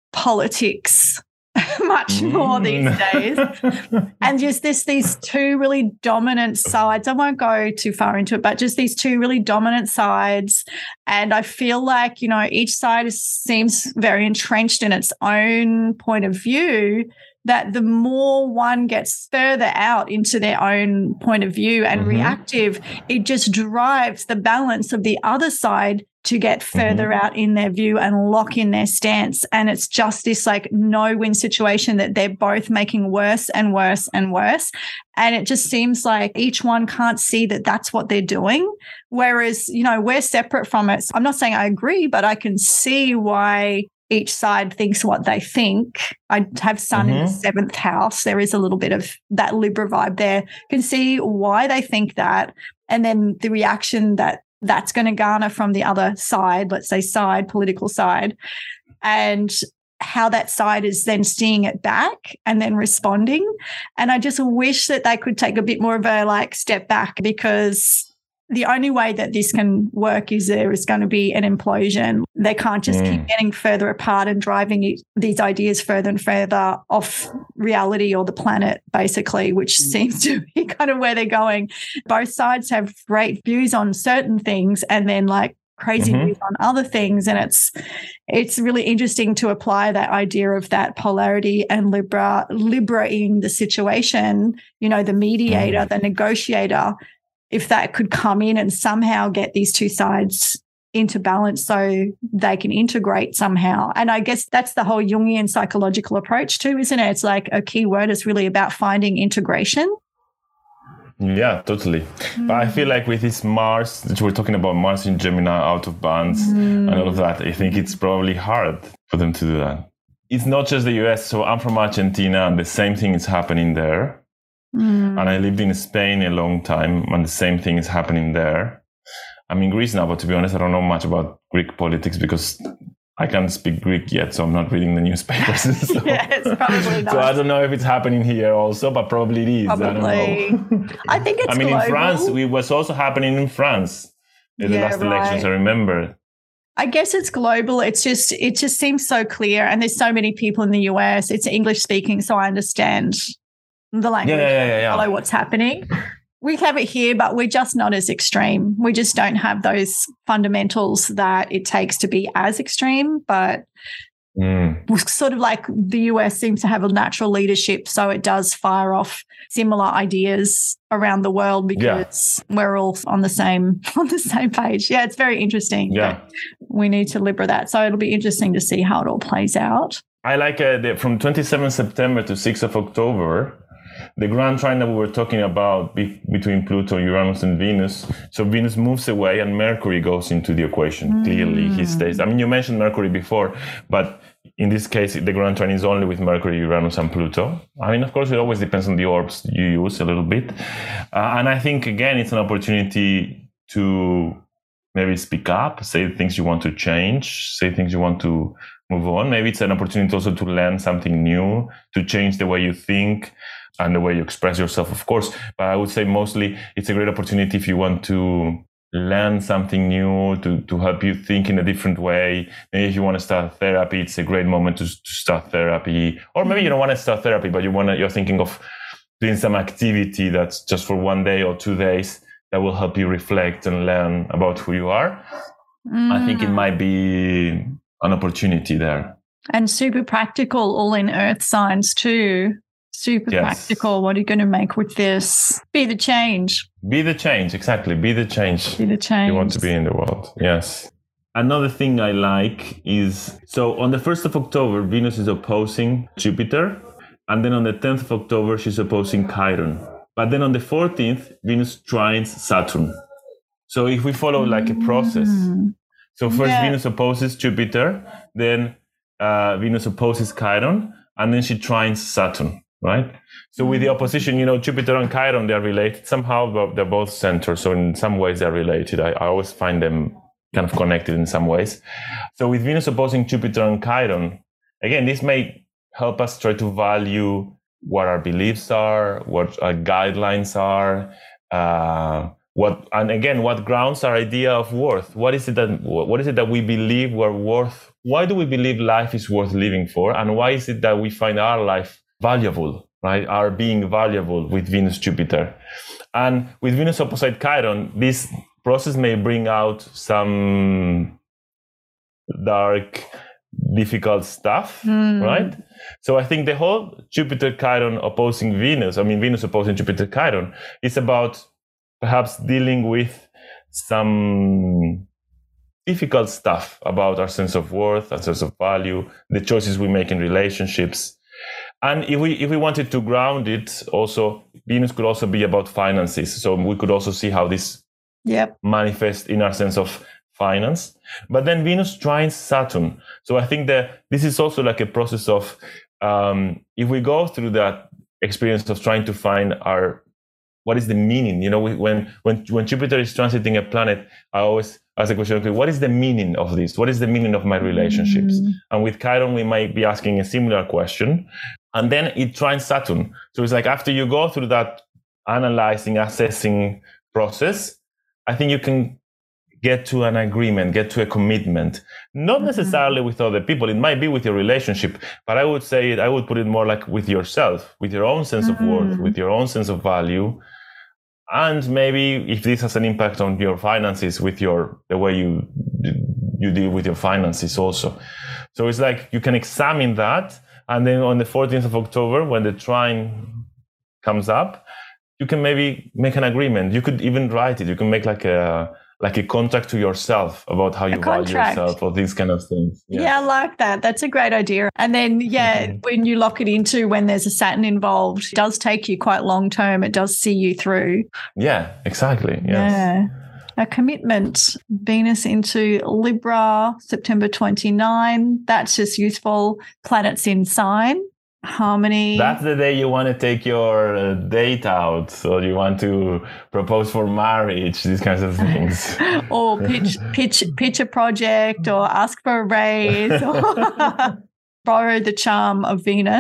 politics much more these days. And just these two really dominant sides. I won't go too far into it, but just these two really dominant sides. And I feel like, each side seems very entrenched in its own point of view, that the more one gets further out into their own point of view and reactive, it just drives the balance of the other side to get further out in their view and lock in their stance. And it's just this like no-win situation that they're both making worse and worse and worse. And it just seems like each one can't see that that's what they're doing. Whereas, we're separate from it. So I'm not saying I agree, but I can see why each side thinks what they think. I have Sun in the 7th house. There is a little bit of that Libra vibe there. Can see why they think that. And then the reaction that's going to garner from the other side, let's say political side, and how that side is then seeing it back and then responding. And I just wish that they could take a bit more of a step back, because the only way that this can work is there is going to be an implosion. They can't just keep getting further apart and driving these ideas further and further off reality or the planet, basically, which seems to be kind of where they're going. Both sides have great views on certain things and then crazy views on other things. And it's really interesting to apply that idea of that polarity and Libra-ing the situation, the mediator, the negotiator, if that could come in and somehow get these two sides into balance so they can integrate somehow. And I guess that's the whole Jungian psychological approach too, isn't it? It's like a key word is really about finding integration. Yeah, totally. But I feel like with this Mars, that we're talking about Mars in Gemini, out of balance and all of that, I think it's probably hard for them to do that. It's not just the US. So I'm from Argentina and the same thing is happening there. And I lived in Spain a long time, and the same thing is happening there. I'm in Greece now, but to be honest, I don't know much about Greek politics because I can't speak Greek yet, so I'm not reading the newspapers. So. Yeah, it's probably not. So I don't know if it's happening here also, but probably it is. Probably. I don't know. I think it's global. In France, it was also happening in France. in the last elections, I remember. I guess it's global. It just seems so clear. And there's so many people in the US. It's English speaking, so I understand the language and follow what's happening. We have it here, but we're just not as extreme. We just don't have those fundamentals that it takes to be as extreme. But sort of like the US seems to have a natural leadership, so it does fire off similar ideas around the world because we're all on the same page. Yeah, it's very interesting. Yeah, we need to liberate that. So it'll be interesting to see how it all plays out. I like from 27 September to 6th of October, the grand trine that we were talking about between Pluto, Uranus, and Venus. So Venus moves away and Mercury goes into the equation. Clearly, he stays. I mean, you mentioned Mercury before, but in this case, the grand trine is only with Mercury, Uranus, and Pluto. I mean, of course, it always depends on the orbs you use a little bit. And I think, again, it's an opportunity to maybe speak up, say things you want to change, say things you want to move on. Maybe it's an opportunity also to learn something new, to change the way you think and the way you express yourself, of course. But I would say mostly it's a great opportunity if you want to learn something new, to help you think in a different way. Maybe if you want to start therapy, it's a great moment to start therapy. Or maybe you don't want to start therapy, but you're thinking of doing some activity that's just for 1 day or 2 days that will help you reflect and learn about who you are. I think it might be an opportunity there. And super practical, all in earth signs too. Super practical. What are you going to make with this? Be the change. Be the change, exactly. Be the change. Be the change. You want to be in the world. Yes. Another thing I like is, so on the 1st of October, Venus is opposing Jupiter. And then on the 10th of October, she's opposing Chiron. But then on the 14th, Venus trines Saturn. So if we follow like a process, so first Venus opposes Jupiter, then Venus opposes Chiron, and then she trines Saturn, right? So with the opposition, Jupiter and Chiron, they're related somehow, but they're both centers. So in some ways they're related. I always find them kind of connected in some ways. So with Venus opposing Jupiter and Chiron, again, this may help us try to value what our beliefs are, what our guidelines are, what grounds our idea of worth. What is it that we believe we're worth? Why do we believe life is worth living for? And why is it that we find our life valuable, right? Our being valuable with Venus, Jupiter. And with Venus opposite Chiron, this process may bring out some dark, difficult stuff, right? So I think the whole Jupiter-Chiron opposing Venus, Venus opposing Jupiter-Chiron, is about perhaps dealing with some difficult stuff about our sense of worth, our sense of value, the choices we make in relationships. And if we wanted to ground it, also, Venus could also be about finances. So we could also see how this manifests in our sense of finance. But then Venus trines Saturn. So I think that this is also like a process of, if we go through that experience of trying to find what is the meaning? When Jupiter is transiting a planet, I always ask the question, okay, what is the meaning of this? What is the meaning of my relationships? And with Chiron, we might be asking a similar question. And then it trines Saturn. So it's like after you go through that analyzing, assessing process, I think you can get to an agreement, get to a commitment, not necessarily with other people. It might be with your relationship, but I would put it more like with yourself, with your own sense of worth, with your own sense of value. And maybe if this has an impact on your finances, with the way you deal with your finances also. So it's like you can examine that. And then on the 14th of October, when the trine comes up, you can maybe make an agreement. You could even write it. You can make like a contract to yourself about how you value yourself or these kind of things. Yeah, I like that. That's a great idea. And then, when you lock it into when there's a Saturn involved, it does take you quite long term. It does see you through. Yeah, exactly. Yes. Yeah. A commitment. Venus into Libra, September 29. That's just useful. Planets in sign. Harmony. That's the day you want to take your date out, or you want to propose for marriage, these kinds of things. Or pitch a project, or ask for a raise, or borrow the charm of Venus.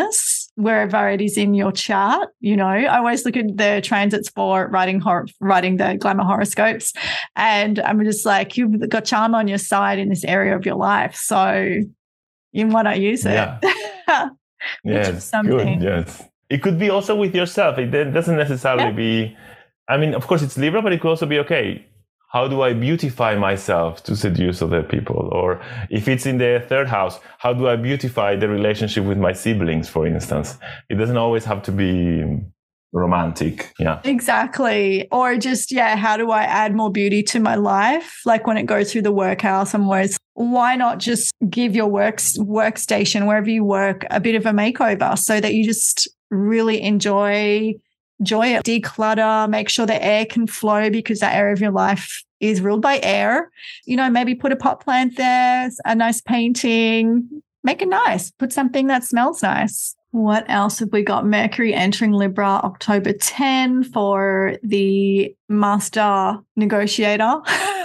wherever it is in your chart. You know, I always look at the transits for writing the glamour horoscopes, and I'm just like, you've got charm on your side in this area of your life, so why not use it? Yeah. Yes, something. Good. Yes, it could be also with yourself. It doesn't necessarily be. I mean, of course, it's Libra, but it could also be okay. How do I beautify myself to seduce other people? Or if it's in the third house, how do I beautify the relationship with my siblings, for instance? It doesn't always have to be romantic. Yeah. Exactly. Or just, how do I add more beauty to my life? Like when it goes through the work house, I'm always, why not just give your workstation, wherever you work, a bit of a makeover so that you just really enjoy it, declutter, make sure the air can flow because that area of your life is ruled by air. You know, maybe put a pot plant there, a nice painting, make it nice, put something that smells nice. What else have we got? Mercury entering Libra October 10 for the master negotiator.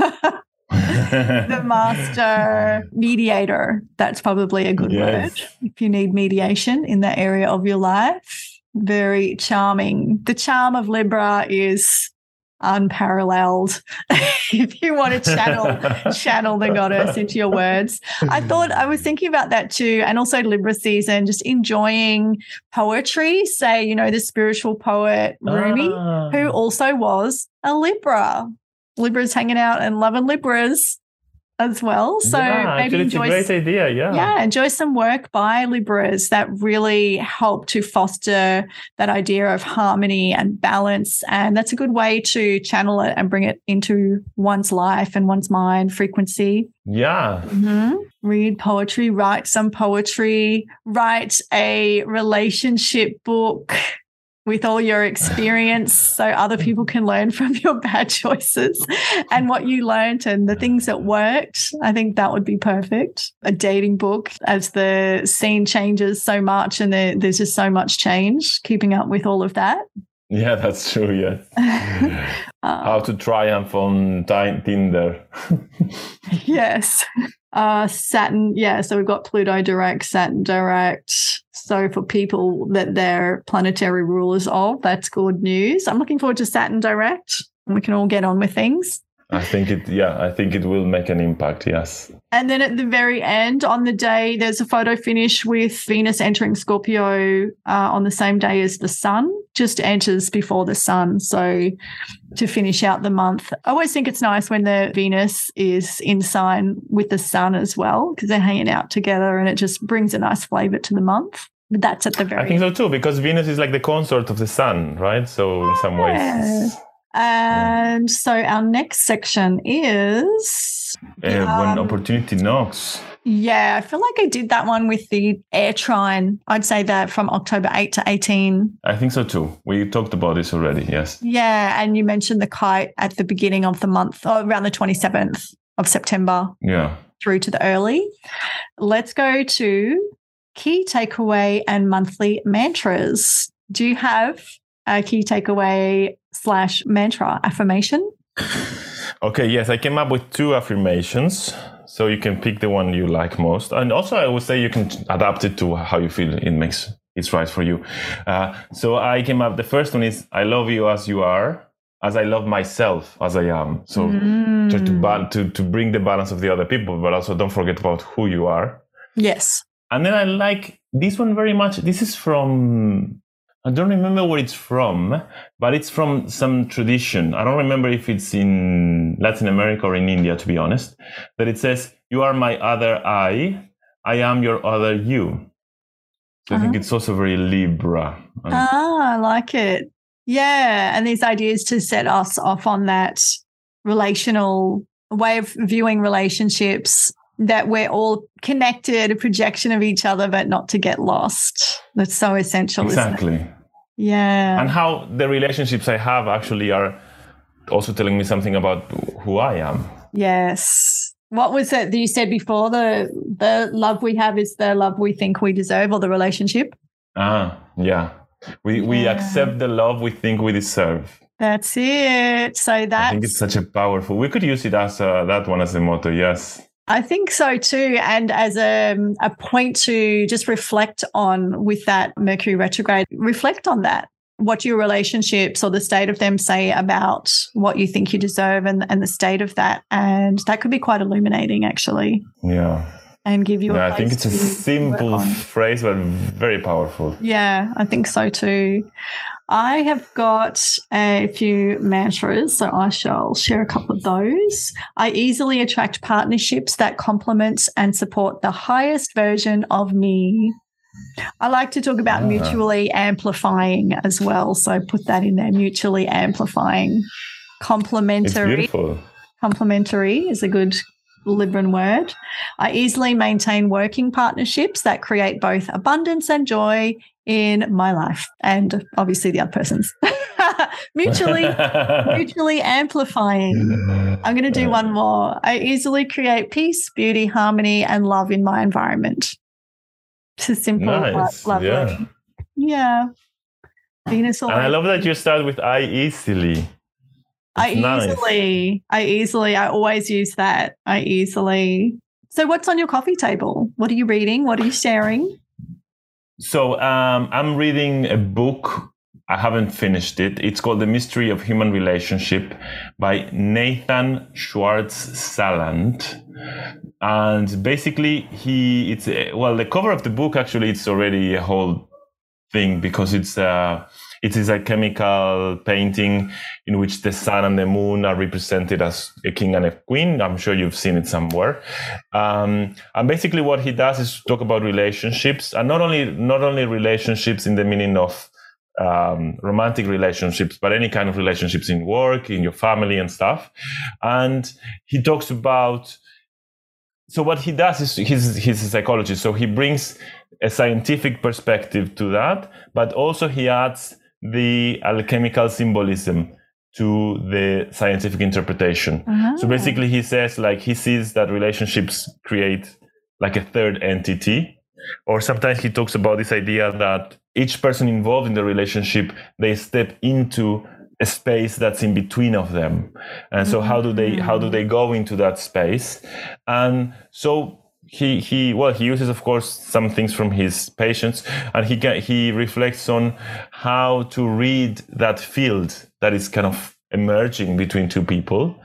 The master mediator. That's probably a good word if you need mediation in that area of your life. Very charming. The charm of Libra is unparalleled. If you want to channel the goddess into your words. I was thinking about that too. And also Libra season, just enjoying poetry. Say, you know, the spiritual poet Rumi, who also was a Libra. Libra's hanging out and loving Libras as well. So maybe enjoy, it's a great idea. Yeah, enjoy some work by Libras that really help to foster that idea of harmony and balance. And that's a good way to channel it and bring it into one's life and one's mind frequency. Yeah. Mm-hmm. Read poetry, write some poetry, write a relationship book with all your experience so other people can learn from your bad choices and what you learned and the things that worked. I think that would be perfect. A dating book as the scene changes so much and there's just so much change, keeping up with all of that. Yeah, that's true, yes. How to triumph on Tinder. Yes. Saturn, so we've got Pluto direct, Saturn direct. So for people that they're planetary rulers of, that's good news. I'm looking forward to Saturn direct and we can all get on with things. I think it will make an impact, yes. And then at the very end, on the day, there's a photo finish with Venus entering Scorpio on the same day as the Sun, just enters before the Sun. So to finish out the month, I always think it's nice when the Venus is in sign with the Sun as well, because they're hanging out together and it just brings a nice flavor to the month. But that's at the very end. I think so too, because Venus is like the consort of the Sun, right? So in some ways... And so our next section is... when opportunity knocks. Yeah, I feel like I did that one with the air trine. I'd say that from October 8 to 18. I think so too. We talked about this already, yes. Yeah, and you mentioned the kite at the beginning of the month, around the 27th of September. Yeah. Through to the early. Let's go to key takeaway and monthly mantras. Do you have a key takeaway / mantra affirmation? Okay, yes, I came up with 2 affirmations. So you can pick the one you like most. And also I would say you can adapt it to how you feel it's right for you. So I came up, the first one is, I love you as you are, as I love myself as I am. So try to bring the balance of the other people, but also don't forget about who you are. Yes. And then I like this one very much. This is from... I don't remember where it's from, but it's from some tradition. I don't remember if it's in Latin America or in India, to be honest. But it says, you are my other I am your other you. So I think it's also very Libra. I like it. Yeah. And these ideas to set us off on that relational way of viewing relationships, that we're all connected, a projection of each other, but not to get lost. That's so essential. Exactly. Isn't it? Yeah. And how the relationships I have actually are also telling me something about who I am. Yes. What was it that you said before? The love we have is the love we think we deserve, or the relationship? Yeah. We accept the love we think we deserve. That's it. So I think it's such a powerful... We could use it as that one as a motto, yes. I think so too. And as a point to just reflect on with that Mercury retrograde, reflect on that. What your relationships or the state of them say about what you think you deserve and the state of that. And that could be quite illuminating, actually. Yeah. And give you I think it's a simple phrase, but very powerful. Yeah, I think so too. I have got a few mantras, so I shall share a couple of those. I easily attract partnerships that complement and support the highest version of me. I like to talk about mutually amplifying as well, so put that in there, mutually amplifying. Complementary. It's beautiful. Complementary is a good Libran word. I easily maintain working partnerships that create both abundance and joy in my life and obviously the other person's. mutually amplifying. I'm going to do one more. I easily create peace, beauty, harmony, and love in my environment. It's a simple, lovely. Yeah. Venus. And I love that you start with I easily. I always use that. I easily. So what's on your coffee table? What are you reading? What are you sharing? So I'm reading a book. I haven't finished it. It's called The Mystery of Human Relationship by Nathan Schwartz-Salant. And basically the cover of the book, actually, it's already a whole thing because it is a chemical painting in which the sun and the moon are represented as a king and a queen. I'm sure you've seen it somewhere. And basically what he does is talk about relationships, and not only relationships in the meaning of romantic relationships, but any kind of relationships in work, in your family and stuff. And he talks about, so what he does is he's a psychologist. So he brings a scientific perspective to that, but also he adds the alchemical symbolism to the scientific interpretation. Uh-huh. So basically he says, like, he sees that relationships create like a third entity, or sometimes he talks about this idea that each person involved in the relationship, they step into a space that's in between of them. And so how do they go into that space? And so he uses, of course, some things from his patients, and he reflects on how to read that field that is kind of emerging between two people,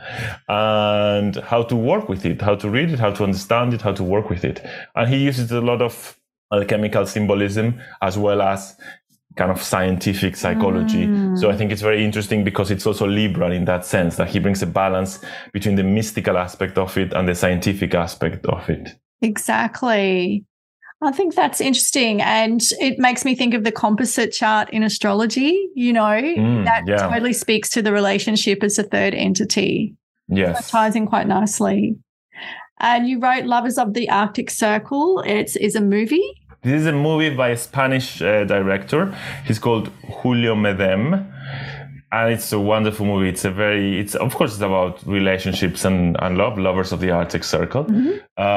and how to work with it, how to read it, how to understand it, how to work with it. And he uses a lot of alchemical symbolism as well as kind of scientific psychology. So I think it's very interesting because it's also Libran in that sense, that he brings a balance between the mystical aspect of it and the scientific aspect of it. Exactly. I think that's interesting. And it makes me think of the composite chart in astrology, that totally speaks to the relationship as a third entity. Yes. That ties in quite nicely. And you wrote Lovers of the Arctic Circle. It is a movie. This is a movie by a Spanish director. He's called Julio Medem. And it's a wonderful movie. It's of course, it's about relationships and love, Lovers of the Arctic Circle. Mm-hmm.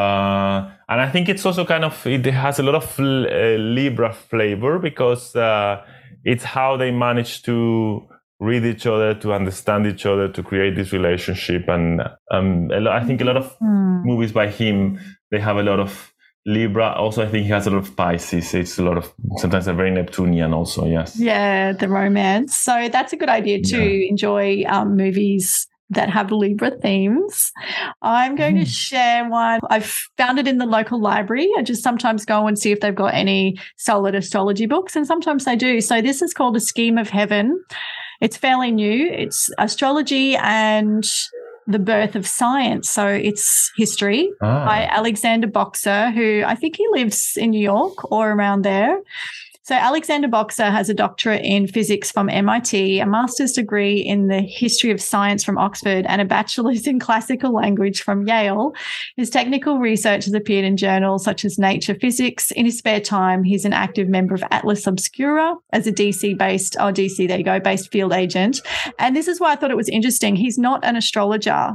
And I think it's also it has a lot of Libra flavor because it's how they manage to read each other, to understand each other, to create this relationship. And I think a lot of movies by him, they have a lot of Libra. Also, I think he has a lot of Pisces. It's a lot of, sometimes they're very Neptunian also, yes. Yeah, the romance. So that's a good idea to enjoy movies that have Libra themes. I'm going to share one. I've found it in the local library. I just sometimes go and see if they've got any solid astrology books, and sometimes they do. So this is called A Scheme of Heaven. It's fairly new. It's astrology and the birth of science. So it's history by Alexander Boxer, who I think he lives in New York or around there. So Alexander Boxer has a doctorate in physics from MIT, a master's degree in the history of science from Oxford, and a bachelor's in classical language from Yale. His technical research has appeared in journals such as Nature Physics. In his spare time, he's an active member of Atlas Obscura as a DC-based field agent. And this is why I thought it was interesting. He's not an astrologer.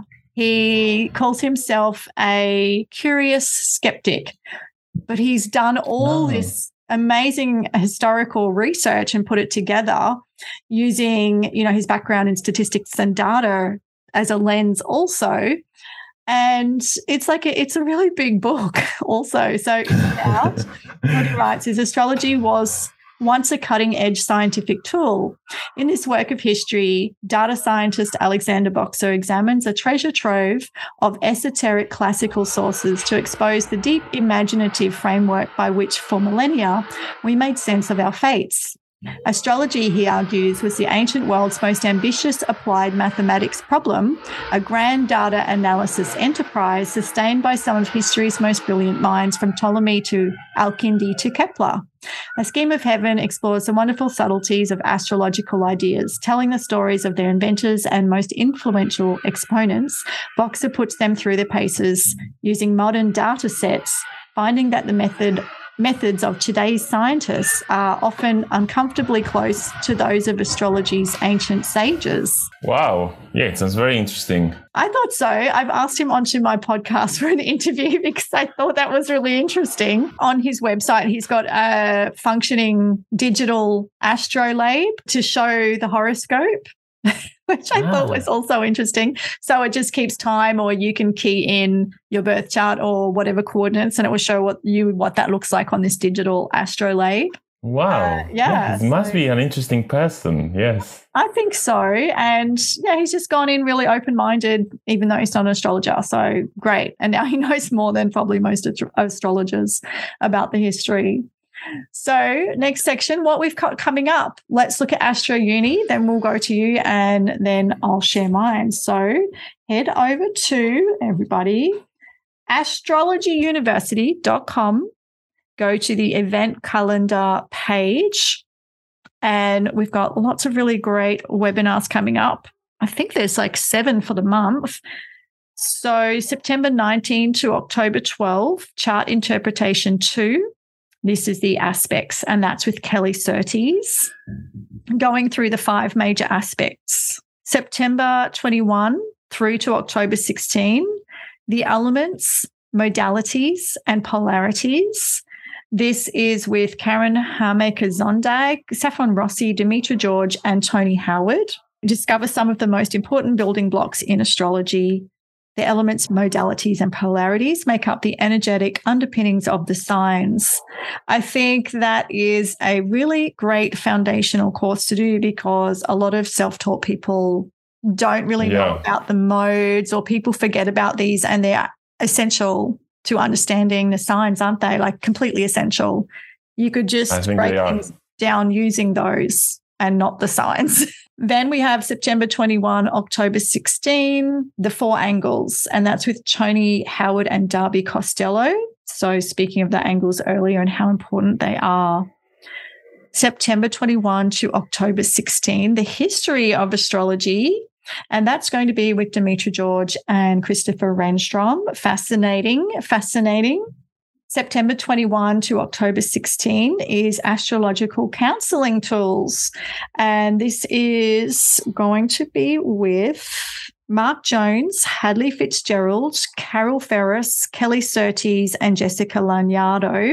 He calls himself a curious skeptic, but he's done all this amazing historical research and put it together using, his background in statistics and data as a lens also. And it's a really big book also. So what he writes is astrology was once a cutting-edge scientific tool. In this work of history, data scientist Alexander Boxer examines a treasure trove of esoteric classical sources to expose the deep imaginative framework by which for millennia we made sense of our fates. Astrology, he argues, was the ancient world's most ambitious applied mathematics problem, a grand data analysis enterprise sustained by some of history's most brilliant minds from Ptolemy to Al-Kindi to Kepler. A Scheme of Heaven explores the wonderful subtleties of astrological ideas, telling the stories of their inventors and most influential exponents. Boxer puts them through their paces using modern data sets, finding that the methods of today's scientists are often uncomfortably close to those of astrology's ancient sages. Wow. Yeah, it sounds very interesting. I thought so. I've asked him onto my podcast for an interview because I thought that was really interesting. On his website, he's got a functioning digital astrolabe to show the horoscope, which I thought was also interesting. So it just keeps time, or you can key in your birth chart or whatever coordinates, and it will show what that looks like on this digital astrolabe. Wow. He must be an interesting person. Yes. I think so. And he's just gone in really open-minded, even though he's not an astrologer. So great. And now he knows more than probably most astrologers about the history. So next section, what we've got coming up. Let's look at Astro Uni, then we'll go to you and then I'll share mine. So head over to, everybody, astrologyuniversity.com. Go to the event calendar page, and we've got lots of really great webinars coming up. I think there's like 7 for the month. So September 19 to October 12, Chart Interpretation 2. This is the aspects, and that's with Kelly Surtees, going through the 5 major aspects. September 21 through to October 16, the elements, modalities, and polarities. This is with Karen Harmaker-Zondag, Saffron Rossi, Demetra George, and Tony Howard. Discover some of the most important building blocks in astrology. The elements, modalities, and polarities make up the energetic underpinnings of the signs. I think that is a really great foundational course to do, because a lot of self-taught people don't really know about the modes, or people forget about these, and they're essential to understanding the signs, aren't they? Like completely essential. You could just break things down using those and not the signs. Then we have September 21, October 16, the 4 angles, and that's with Tony Howard and Darby Costello. So speaking of the angles earlier and how important they are. September 21 to October 16, the history of astrology, and that's going to be with Demetra George and Christopher Renstrom. Fascinating. September 21 to October 16 is astrological counseling tools. And this is going to be with Mark Jones, Hadley Fitzgerald, Carol Ferris, Kelly Surtees, and Jessica Lanyardo.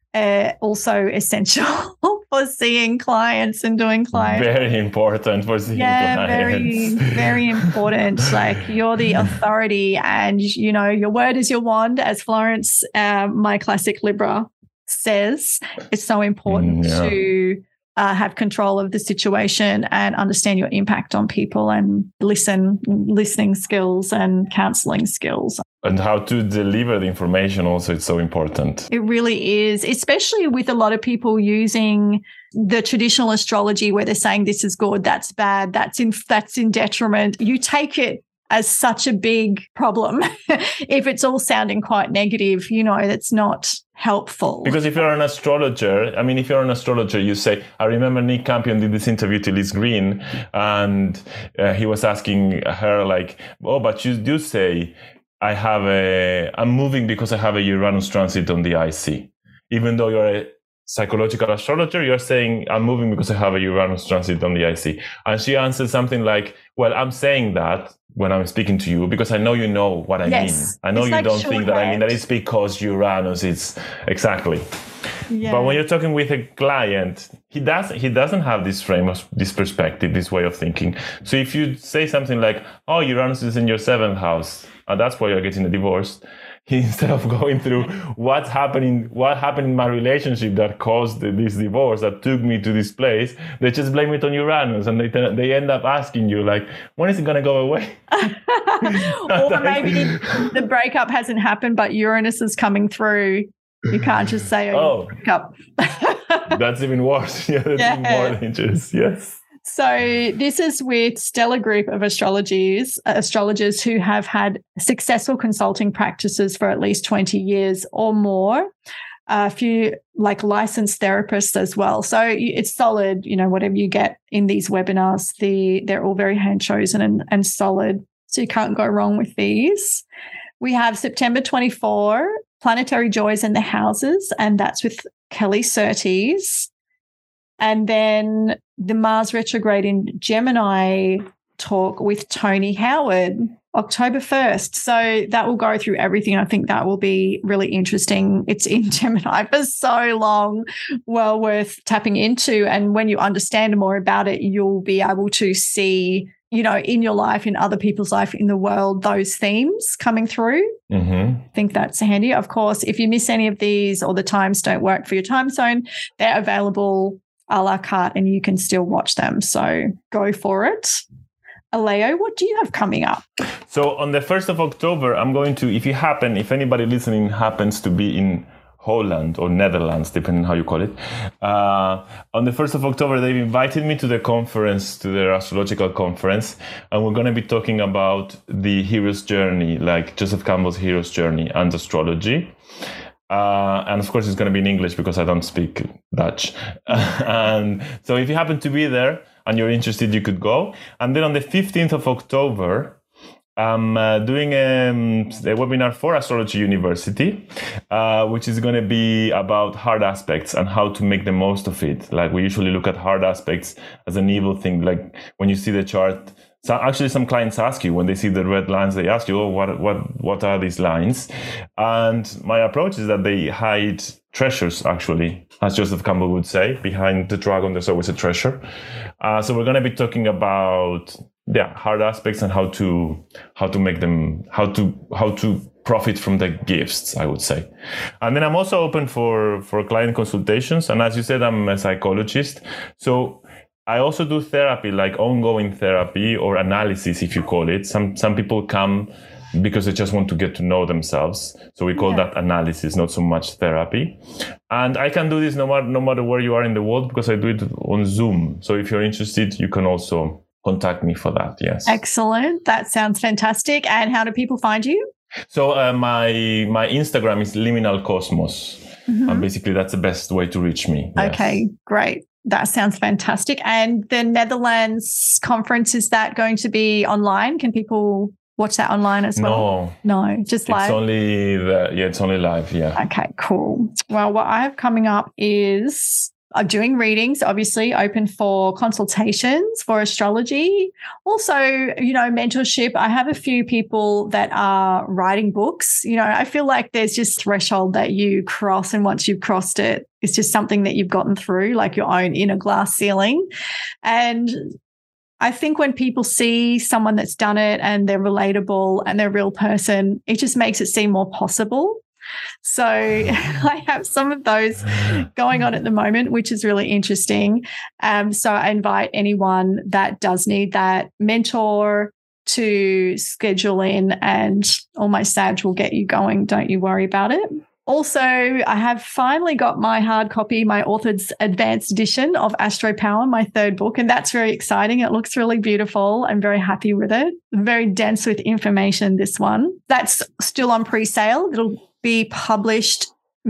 Also essential for seeing clients and doing clients. Very important for seeing clients. Very, very important. Like, you're the authority, and, you know, your word is your wand, as Florence, my classic Libra, says. It's so important to have control of the situation and understand your impact on people, and listening skills and counseling skills. And how to deliver the information also, it's so important. It really is, especially with a lot of people using the traditional astrology where they're saying this is good, that's bad, that's in detriment. You take it as such a big problem if it's all sounding quite negative. You know, that's not helpful. Because if you're an astrologer, you say, I remember Nick Campion did this interview to Liz Green, and he was asking her like, oh, but you do say, I'm moving because I have a Uranus transit on the IC. Even though you're a psychological astrologer, you're saying, I'm moving because I have a Uranus transit on the IC. And she answered something like, well, I'm saying that when I'm speaking to you because I know you know what I mean. I know you don't think that I mean that it's because Uranus is exactly. Yeah. But when you're talking with a client, he doesn't have this frame of this perspective, this way of thinking. So if you say something like, "Oh, Uranus is in your 7th house, and that's why you're getting a divorce," instead of going through what happened in my relationship that caused this divorce, that took me to this place, they just blame it on Uranus, and they end up asking you like, when is it going to go away? Or maybe the breakup hasn't happened, but Uranus is coming through. You can't just say, "Oh, breakup." That's even worse. Yeah, that's even more dangerous. Yes. So this is with Stellar Group of astrologers who have had successful consulting practices for at least 20 years or more. A few like licensed therapists as well. So it's solid, whatever you get in these webinars, they're all very hand chosen and solid. So you can't go wrong with these. We have September 24, Planetary Joys in the Houses, and that's with Kelly Surtees. And then the Mars retrograde in Gemini talk with Tony Howard, October 1st. So that will go through everything. I think that will be really interesting. It's in Gemini for so long, well worth tapping into. And when you understand more about it, you'll be able to see, in your life, in other people's life, in the world, those themes coming through. Mm-hmm. I think that's handy. Of course, if you miss any of these or the times don't work for your time zone, they're available a la carte and you can still watch them. So go for it. Leo, what do you have coming up? So on the 1st of October, I'm going to, if anybody listening happens to be in Holland or Netherlands, depending on how you call it, on the 1st of October, they've invited me to the conference, to their astrological conference, and we're going to be talking about the hero's journey, like Joseph Campbell's hero's journey and astrology. And of course, it's going to be in English because I don't speak Dutch. And so if you happen to be there and you're interested, you could go. And then on the 15th of October, I'm doing a webinar for Astrology University, which is going to be about hard aspects and how to make the most of it. Like we usually look at hard aspects as an evil thing. Like when you see the chart, so actually some clients ask you when they see the red lines, they ask you, "Oh, what are these lines?" And my approach is that they hide treasures, actually, as Joseph Campbell would say, behind the dragon, there's always a treasure. So we're going to be talking about hard aspects and how to make them, how to profit from the gifts, I would say. And then I'm also open for client consultations. And as you said, I'm a psychologist. So I also do therapy, like ongoing therapy or analysis, if you call it. Some people come because they just want to get to know themselves. So we call that analysis, not so much therapy. And I can do this no matter where you are in the world because I do it on Zoom. So if you're interested, you can also contact me for that. Yes. Excellent. That sounds fantastic. And how do people find you? So my Instagram is Liminal Cosmos. Mm-hmm. And basically that's the best way to reach me. Yes. Okay, great. That sounds fantastic. And the Netherlands conference, is that going to be online? Can people watch that online as well? No, just live. It's only live. Yeah. Okay, cool. Well, what I have coming up is doing readings, obviously open for consultations for astrology. Also, mentorship. I have a few people that are writing books. I feel like there's just threshold that you cross, and once you've crossed it, it's just something that you've gotten through, like your own inner glass ceiling. And I think when people see someone that's done it and they're relatable and they're a real person, it just makes it seem more possible. So I have some of those going on at the moment, which is really interesting. So I invite anyone that does need that mentor to schedule in, and all my Sag will get you going. Don't you worry about it. Also, I have finally got my hard copy, my author's advanced edition of Astro Power, my third book, and that's very exciting. It looks really beautiful. I'm very happy with it. Very dense with information, this one. That's still on pre-sale. It'll be published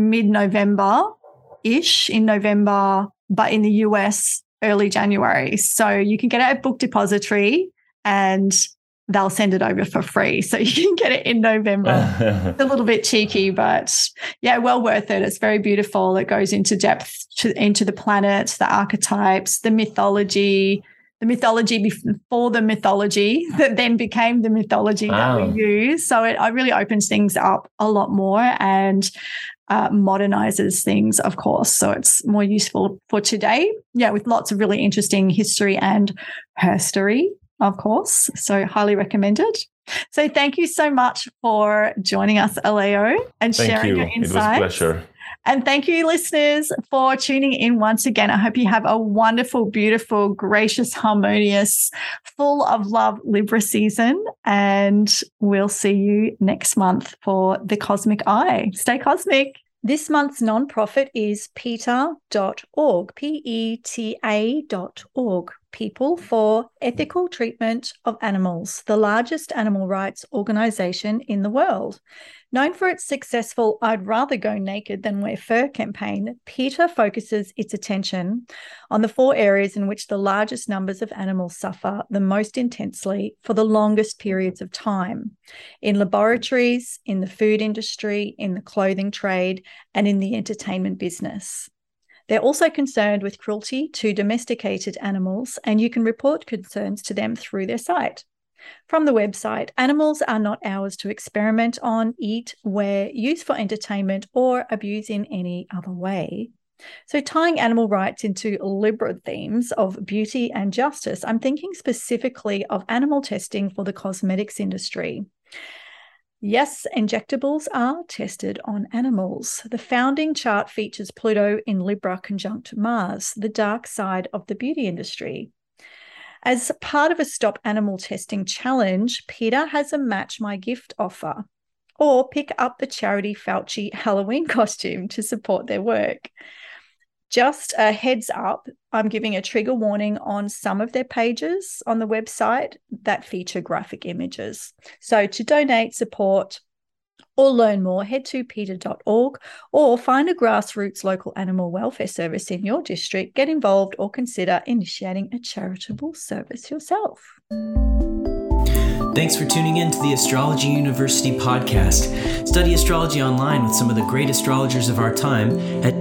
mid-November-ish, in November, but in the US, early January. So you can get it at Book Depository and they'll send it over for free. So you can get it in November. It's a little bit cheeky, but well worth it. It's very beautiful. It goes into depth into the planets, the archetypes, the mythology before the mythology that then became the mythology that we use. So it really opens things up a lot more. And modernizes things, of course. So it's more useful for today. Yeah, with lots of really interesting history and herstory, of course. So highly recommended. So thank you so much for joining us, Aleo, and sharing your insights. It was a pleasure. And thank you, listeners, for tuning in once again. I hope you have a wonderful, beautiful, gracious, harmonious, full of love Libra season. And we'll see you next month for The Cosmic Eye. Stay cosmic. This month's nonprofit is PETA.org, PETA.org, People for Ethical Treatment of Animals, the largest animal rights organisation in the world. Known for its successful I'd Rather Go Naked Than Wear Fur campaign, PETA focuses its attention on the 4 areas in which the largest numbers of animals suffer the most intensely for the longest periods of time: in laboratories, in the food industry, in the clothing trade, and in the entertainment business. They're also concerned with cruelty to domesticated animals, and you can report concerns to them through their site. From the website, animals are not ours to experiment on, eat, wear, use for entertainment, or abuse in any other way. So tying animal rights into Libra themes of beauty and justice, I'm thinking specifically of animal testing for the cosmetics industry. Yes, injectables are tested on animals. The founding chart features Pluto in Libra conjunct Mars, the dark side of the beauty industry. As part of a Stop Animal Testing challenge, PETA has a Match My Gift offer, or pick up the charity Fauci Halloween costume to support their work. Just a heads up, I'm giving a trigger warning on some of their pages on the website that feature graphic images. So to donate, support, or learn more, head to PETA.org or find a grassroots local animal welfare service in your district. Get involved or consider initiating a charitable service yourself. Thanks for tuning in to the Astrology University podcast. Study astrology online with some of the great astrologers of our time at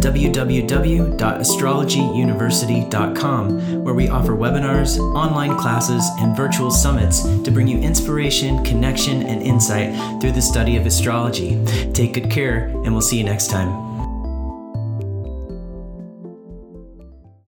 www.astrologyuniversity.com, where we offer webinars, online classes, and virtual summits to bring you inspiration, connection, and insight through the study of astrology. Take good care, and we'll see you next time.